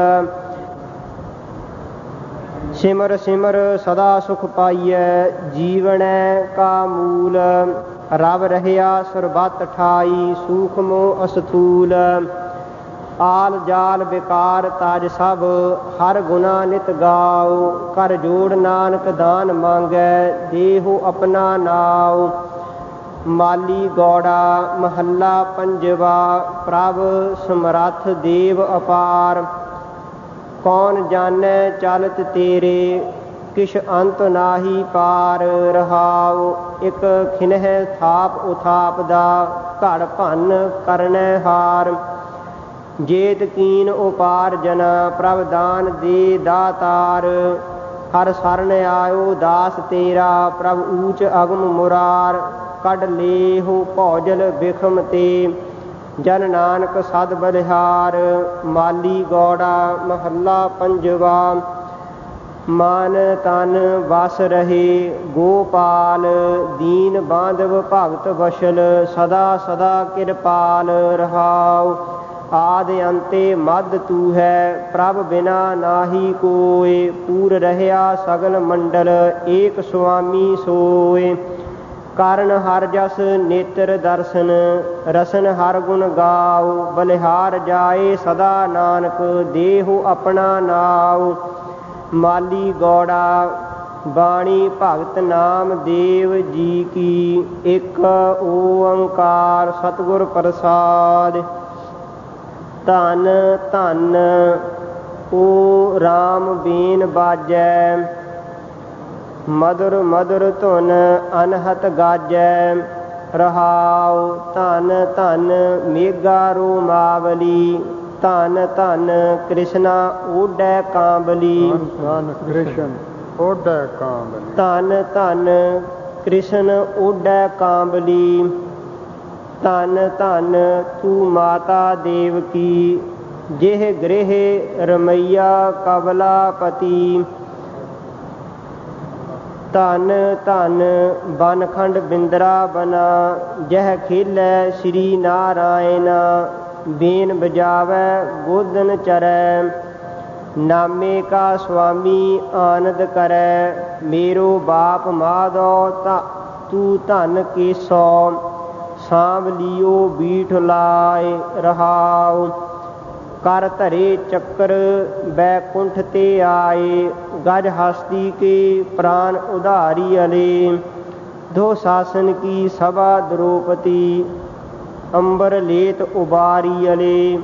ਸਿਮਰ ਸਿਮਰ ਸਦਾ ਸੁਖ ਪਾਈਐ ਜੀਵਨੈ ਕਾ ਮੂਲ। ਰਵ ਰਹਿਆ ਸਰਬਤ ਠਾਈ ਸੂਖਮੋ ਅਸਥੂਲ। ਆਲ ਜਾਲ ਵਿਕਾਰ ਤਾਜ ਸਭ ਹਰ ਗੁਣਾ ਨਿਤ ਗਾਉ। ਕਰ ਜੋੜ ਨਾਨਕ ਦਾਨ ਮੰਗੈ ਦੇਹੁ ਆਪਣਾ ਨਾਉ। ਮਾਲੀ ਗੌੜਾ ਮਹੱਲਾ ਪੰਜਵਾ। ਪ੍ਰਭ ਸਮਰੱਥ ਦੇਵ ਅਪਾਰ ਕੌਣ ਜਾਣੈ ਚਲਤ ਤੇਰੇ ਕਿਛ ਅੰਤ ਨਾਹੀ ਪਾਰ ਰਹਾਉ। ਇੱਕ ਖਿਨਹਿ ਥਾਪ ਉਥਾਪ ਦਾ ਘੜ ਭੰਨ ਕਰਨੈ ਹਾਰ। ਜੇਤ ਕੀਨ ਉਪਾਰਜਨਾ ਪ੍ਰਭ ਦਾਨ ਦੇ ਦਾਤਾਰ। ਹਰ ਸਰਨ ਆਇਓ ਦਾਸ ਤੇਰਾ ਪ੍ਰਭ ਊਚ ਅਗਮ ਮੁਰਾਰ। ਕੱਢ ਲੇਹੁ ਭੌਜਲ ਬਿਖਮ ਤੇ ਜਨ ਨਾਨਕ ਸਦ ਬਲਿਹਾਰ। ਮਾਲੀ ਗੌੜਾ ਮਹੱਲਾ ਪੰਜਵਾ। ਮਨ ਤਨ ਵਸ ਰਹੇ ਗੋਪਾਲ ਦੀਨ ਬਾਂਧਵ ਭਗਤ ਵਸ਼ਲ ਸਦਾ ਸਦਾ ਕਿਰਪਾਲ ਰਹਾਉ। ਆਦਿ ਅੰਤੇ ਮੱਧ ਤੂ ਹੈ ਪ੍ਰਭ ਬਿਨਾ ਨਾਹੀ ਕੋਇ। ਪੂਰ ਰਹਿਆ ਸਗਲ ਮੰਡਲ ਏਕ ਸੁਆਮੀ ਸੋਇ। ਕਰਨ ਹਰ ਜਸ ਨੇਤਰ ਦਰਸ਼ਨ ਰਸਨ ਹਰ ਗੁਣ ਗਾਉ। ਬਲਿਹਾਰ ਜਾਏ ਸਦਾ ਨਾਨਕ ਦੇਹੁ ਆਪਣਾ ਨਾਉ। ਮਾਲੀ ਗੌੜਾ ਬਾਣੀ ਭਗਤ ਨਾਮ ਦੇਵ ਜੀ ਕੀ। ਇੱਕ ਓੰਕਾਰ ਸਤਿਗੁਰ ਪ੍ਰਸਾਦਿ। ਧੰਨ ਧੰਨ ਓ ਰਾਮ ਬੀਨ ਬਾਜੈ ਮਧੁਰ ਮਧੁਰ ਧੁਨ ਅਨਹਤ ਗਾਜੈ ਰਹਾਉ। ਧੰਨ ਧੰਨ ਮੇਘਾ ਰੋਮਾਵਲੀ ਧੰਨ ਧੰਨ ਕ੍ਰਿਸ਼ਨਾ ਓਢੈ ਕਾਂਬਲੀ। ਧੰਨ ਕ੍ਰਿਸ਼ਨ ਓਢੈ ਕਾਂਬਲੀ। ਧੰਨ ਧੰਨ ਕ੍ਰਿਸ਼ਨ ਓਢੈ ਕਾਂਬਲੀ। ਧੰਨ ਧੰਨ ਤੂੰ ਮਾਤਾ ਦੇਵਕੀ ਜਿਹ ਗ੍ਰਹਿ ਰਮਈਆ ਕਬਲਾਪਤੀ। ਧੰਨ ਧੰਨ ਬਨਖੰਡ ਬਿੰਦਰਾਬਨਾ ਜਹ ਖੇਲੈ ਸ਼੍ਰੀ ਨਾਰਾਇਣ। ਬੀਨ ਬਜਾਵੈ ਗੋਦਨ ਚਰੈ ਨਾਮੇ ਕਾ ਸੁਆਮੀ ਆਨੰਦ ਕਰੈ। ਮੇਰੋ ਬਾਪ ਮਾਧੋ ਤੂੰ ਧਨ ਕੇਸੋ ਸਾਂਭ ਲਿਓ ਬੀਠ ਲਾਇ ਰਹਾਉ। ਕਰ ਧਰੇ ਚੱਕਰ ਬੈਕੁੰਠ ਤੇ ਆਏ ਗਜ ਹਸਤੀ ਕੇ ਪ੍ਰਾਨ ਉਧਾਰੀ ਅਲੇ। ਦੋ ਸਾਸਨ ਕੀ ਸਭਾ ਦ੍ਰੋਪਤੀ ਅੰਬਰ ਲੇਤ ਉਬਾਰੀ ਅਲੇ।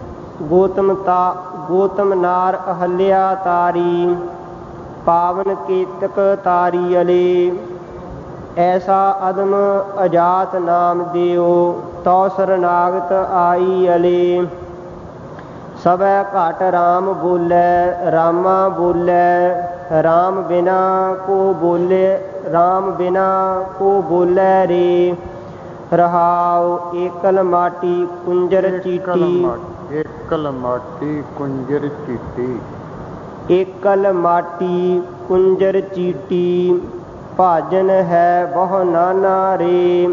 ਗੋਤਮ ਨਾਰ ਅਹਲਿਆ ਤਾਰੀ ਪਾਵਨ ਕੇਤਕ ਤਾਰੀ ਅਲੇ। ਐਸਾ ਅਦਮ ਅਜਾਤ ਨਾਮ ਦਿਓ ਤੋ ਸਰਨਾਗਤ ਆਈ ਅਲੇ। ਸਭੈ ਘਟ ਰਾਮ ਬੋਲੇ ਰਾਮਾ ਬੋਲੇ ਰਾਮ ਬਿਨਾ ਕੋ ਬੋਲੇ ਰਾਮ ਬਿਨਾ ਕੋ ਬੋਲੇ ਰੇ ਰਹਾਉ। ਏਕਲ ਮਾਟੀ ਕੁੰਜਰ ਚੀਟੀ ਏਕਲ ਮਾਟੀ ਕੁੰਜਰ ਚੀਟੀ। ਏਕਲ ਮਾਟੀ ਕੁੰਜਰ ਚੀਟੀ ਭਾਜਨ ਹੈ ਬਹੁ ਨਾਨਾ ਰੇ।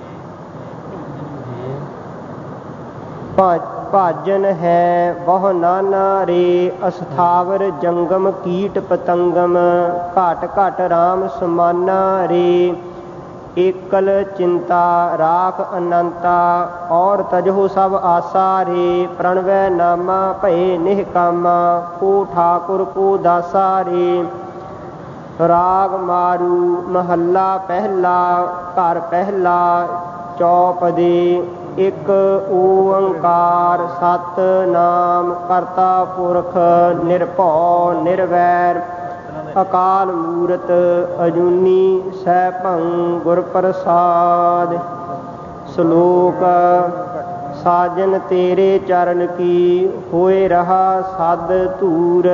ਭਾਜਨ ਹੈ ਬਹੁ ਨਾਨਾ ਰੇ। ਅਸਥਾਵਰ ਜੰਗਮ ਕੀਟ ਪਤੰਗਮ ਘਟ ਘਟ ਰਾਮ ਸਮਾਨਾ ਰੇ। ਏਕਲ ਚਿੰਤਾ ਰਾਖ ਅਨੰਤਾ ਔਰ ਤਜਹੁ ਸਭ ਆਸਾ ਰੇ। ਪ੍ਰਣਵੈ ਨਾਮਾ ਭਏ ਨਿਹਕਾਮਾ ਕੋ ਠਾਕੁਰ ਕੋ ਦਾਸਾ ਰੇ। ਰਾਗ ਮਾਰੂ ਮਹੱਲਾ ਪਹਿਲਾ। ਘਰ ਪਹਿਲਾ ਚੌਪਦੇ। ਇੱਕ ਓੰਕਾਰ ਸਤਿਨਾਮ ਕਰਤਾ ਪੁਰਖ ਨਿਰਭਉ ਨਿਰਵੈਰ ਅਕਾਲ ਮੂਰਤ ਅਜੂਨੀ ਸੈਭੰ ਗੁਰ ਪ੍ਰਸਾਦਿ। ਸ਼ਲੋਕ ਸਾਜਨ ਤੇਰੇ ਚਰਨ ਕੀ ਹੋਏ ਰਹਾ ਸਦ ਧੂਰ।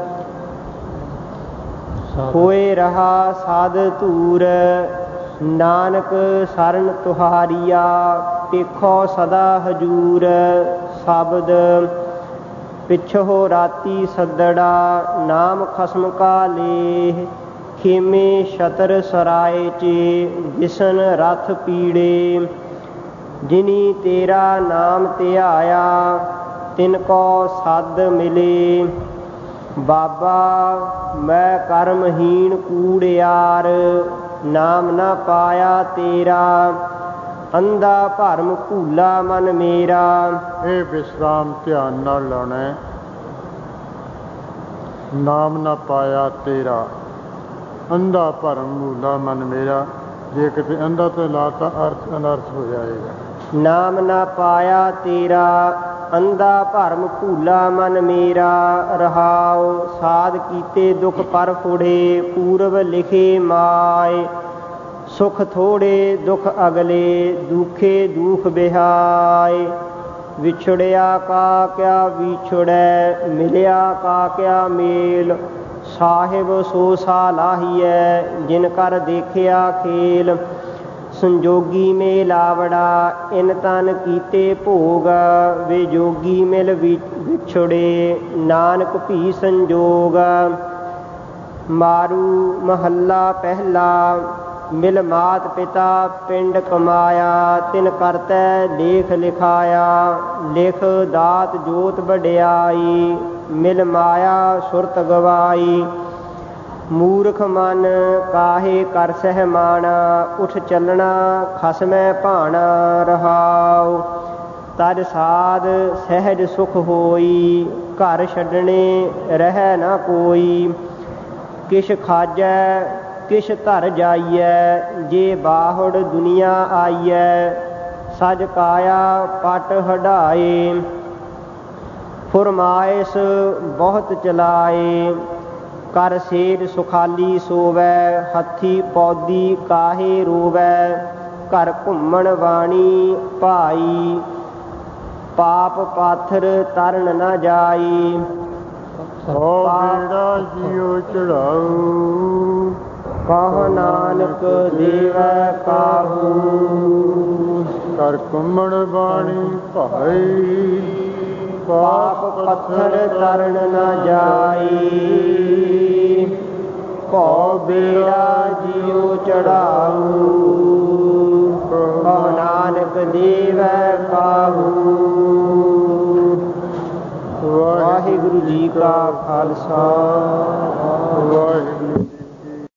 ਹੋਏ ਰਹਾ ਸਦ ਧੂਰ ਨਾਨਕ ਸਰਨ ਤੁਹਾਰੀਆ ਦੇਖੋ ਸਦਾ ਹਜੂਰ। ਸ਼ਬਦ ਪਿਛੋ ਰਾਤੀ ਸੱਦੜਾ ਨਾਮ ਖਸਮ ਕਾ ਲੇਹ ਖੇਮੇ ਛਤਰ ਸਰਾਏ ਚੇ ਜਿਸਨ ਰਥ ਪੀੜੇ ਜਿਨੀ ਤੇਰਾ ਨਾਮ ਧਿਆਇਆ ਤਿਨ ਕੋ ਸਦ ਮਿਲੇ ਬਾਬਾ ਮੈਂ ਕਰਮਹੀਣ ਕੂੜਿਆਰ ਨਾਮ ਨਾ ਪਾਇਆ ਤੇਰਾ ਅੰਧਾ ਭਰਮ ਭੂਲਾ ਮਨ ਮੇਰਾ। ਇਹ ਵਿਸਰਾਮ ਧਿਆਨ ਨਾਲ ਲਾਉਣਾ ਹੈ। ਨਾਮ ਨਾ ਪਾਇਆ ਤੇਰਾ ਅੰਧਾ ਭਰਮ ਭੂਲਾ ਮਨ ਮੇਰਾ। ਜੇ ਕਿਤੇ ਅੰਧਾ ਤੋਂ ਲਾਤਾ ਅਰਥ ਅਨਰਥ ਹੋ ਜਾਏਗਾ। ਨਾਮ ਨਾ ਪਾਇਆ ਤੇਰਾ ਅੰਧਾ ਭਰਮ ਭੂਲਾ ਮਨ ਮੇਰਾ ਰਹਾਉ। ਸਾਧ ਕੀਤੇ ਦੁਖ ਪਰ ਫੁੜੇ ਪੂਰਬ ਲਿਖੇ ਮਾਏ ਸੁਖ ਥੋੜੇ ਦੁਖ ਅਗਲੇ ਦੁਖੇ ਦੁਖ ਬਿਹਾਏ। ਵਿਛੜਿਆ ਕਾ ਕਿਆ ਵਿਛੜੈ ਮਿਲਿਆ ਕਾ ਕਿਆ ਮੇਲ ਸਾਹਿਬ ਸੋ ਸਾਲਾਹੀਐ ਜਿਨ ਕਰ ਦੇਖਿਆ ਖੇਲ। ਸੰਜੋਗੀ ਮੇਲਾਵੜਾ ਇਨ ਤਨ ਕੀਤੇ ਭੋਗ ਵੇ ਜੋਗੀ ਮਿਲ ਵਿਛੜੇ ਨਾਨਕ ਭੀ ਸੰਜੋਗ। ਮਾਰੂ ਮਹੱਲਾ ਪਹਿਲਾ ਮਿਲ ਮਾਤ ਪਿਤਾ ਪਿੰਡ ਕਮਾਇਆ ਤਿਨ ਕਰਤੈ ਲੇਖ ਲਿਖਾਇਆ। ਲਿਖ ਦਾਤ ਜੋਤ ਵਡਿਆਈ ਮਿਲ ਮਾਇਆ ਸੁਰਤ ਗਵਾਈ। ਮੂਰਖ ਮਨ ਕਾਹੇ ਕਰ ਸਹਿਮਾਣਾ ਉਠ ਚੱਲਣਾ ਖਸਮੈ ਭਾਣਾ ਰਹਾਉ। ਤਦ ਸਾਧ ਸਹਿਜ ਸੁਖ ਹੋਈ ਘਰ ਛੱਡਣੇ ਰਹਿ ਨਾ ਕੋਈ। ਕਿਛ ਖਾਜੈ ਕਿਛ ਧਰ ਜਾਈਐ ਜੇ ਬਾਹੁੜ ਦੁਨੀਆ ਆਈਐ। ਸਜ ਕਾਇਆ ਪਟ ਹਢਾਏ ਫੁਰਮਾਇਸ਼ ਬਹੁਤ ਚਲਾਏ। ਕਰ ਸੇਜ ਸੁਖਾਲੀ ਸੋਵੈ ਹੱਥੀ ਪੌਦੀ ਕਾਹੇ ਰੋਵੈ। ਘਰ ਘੁੰਮਣ ਵਾਣੀ ਭਾਈ ਪਾਪ ਪਾਥਰ ਤਰਨ ਨਾ ਜਾਈ। ਸੋ ਬੇੜਾ ਜਿਉ ਚੜਾਉ ਕਹੁ ਨਾਨਕ ਦੇਵੈ ਕਾਹੂ। ਕਰ ਘੁੰਮਣ ਬਾਣੀ ਭਾਈ ਪਾਪ ਪੱਥਰ ਤਰਨ ਨਾ ਜਾਈ। ਕਉ ਬੇੜਾ ਜਿਉ ਚੜਾਊ ਕਹੁ ਨਾਨਕ ਦੇਵੈ ਕਾਹੂ। ਵਾਹਿਗੁਰੂ ਜੀ ਕਾ ਖਾਲਸਾ ਵਾਹਿਗੁਰੂ।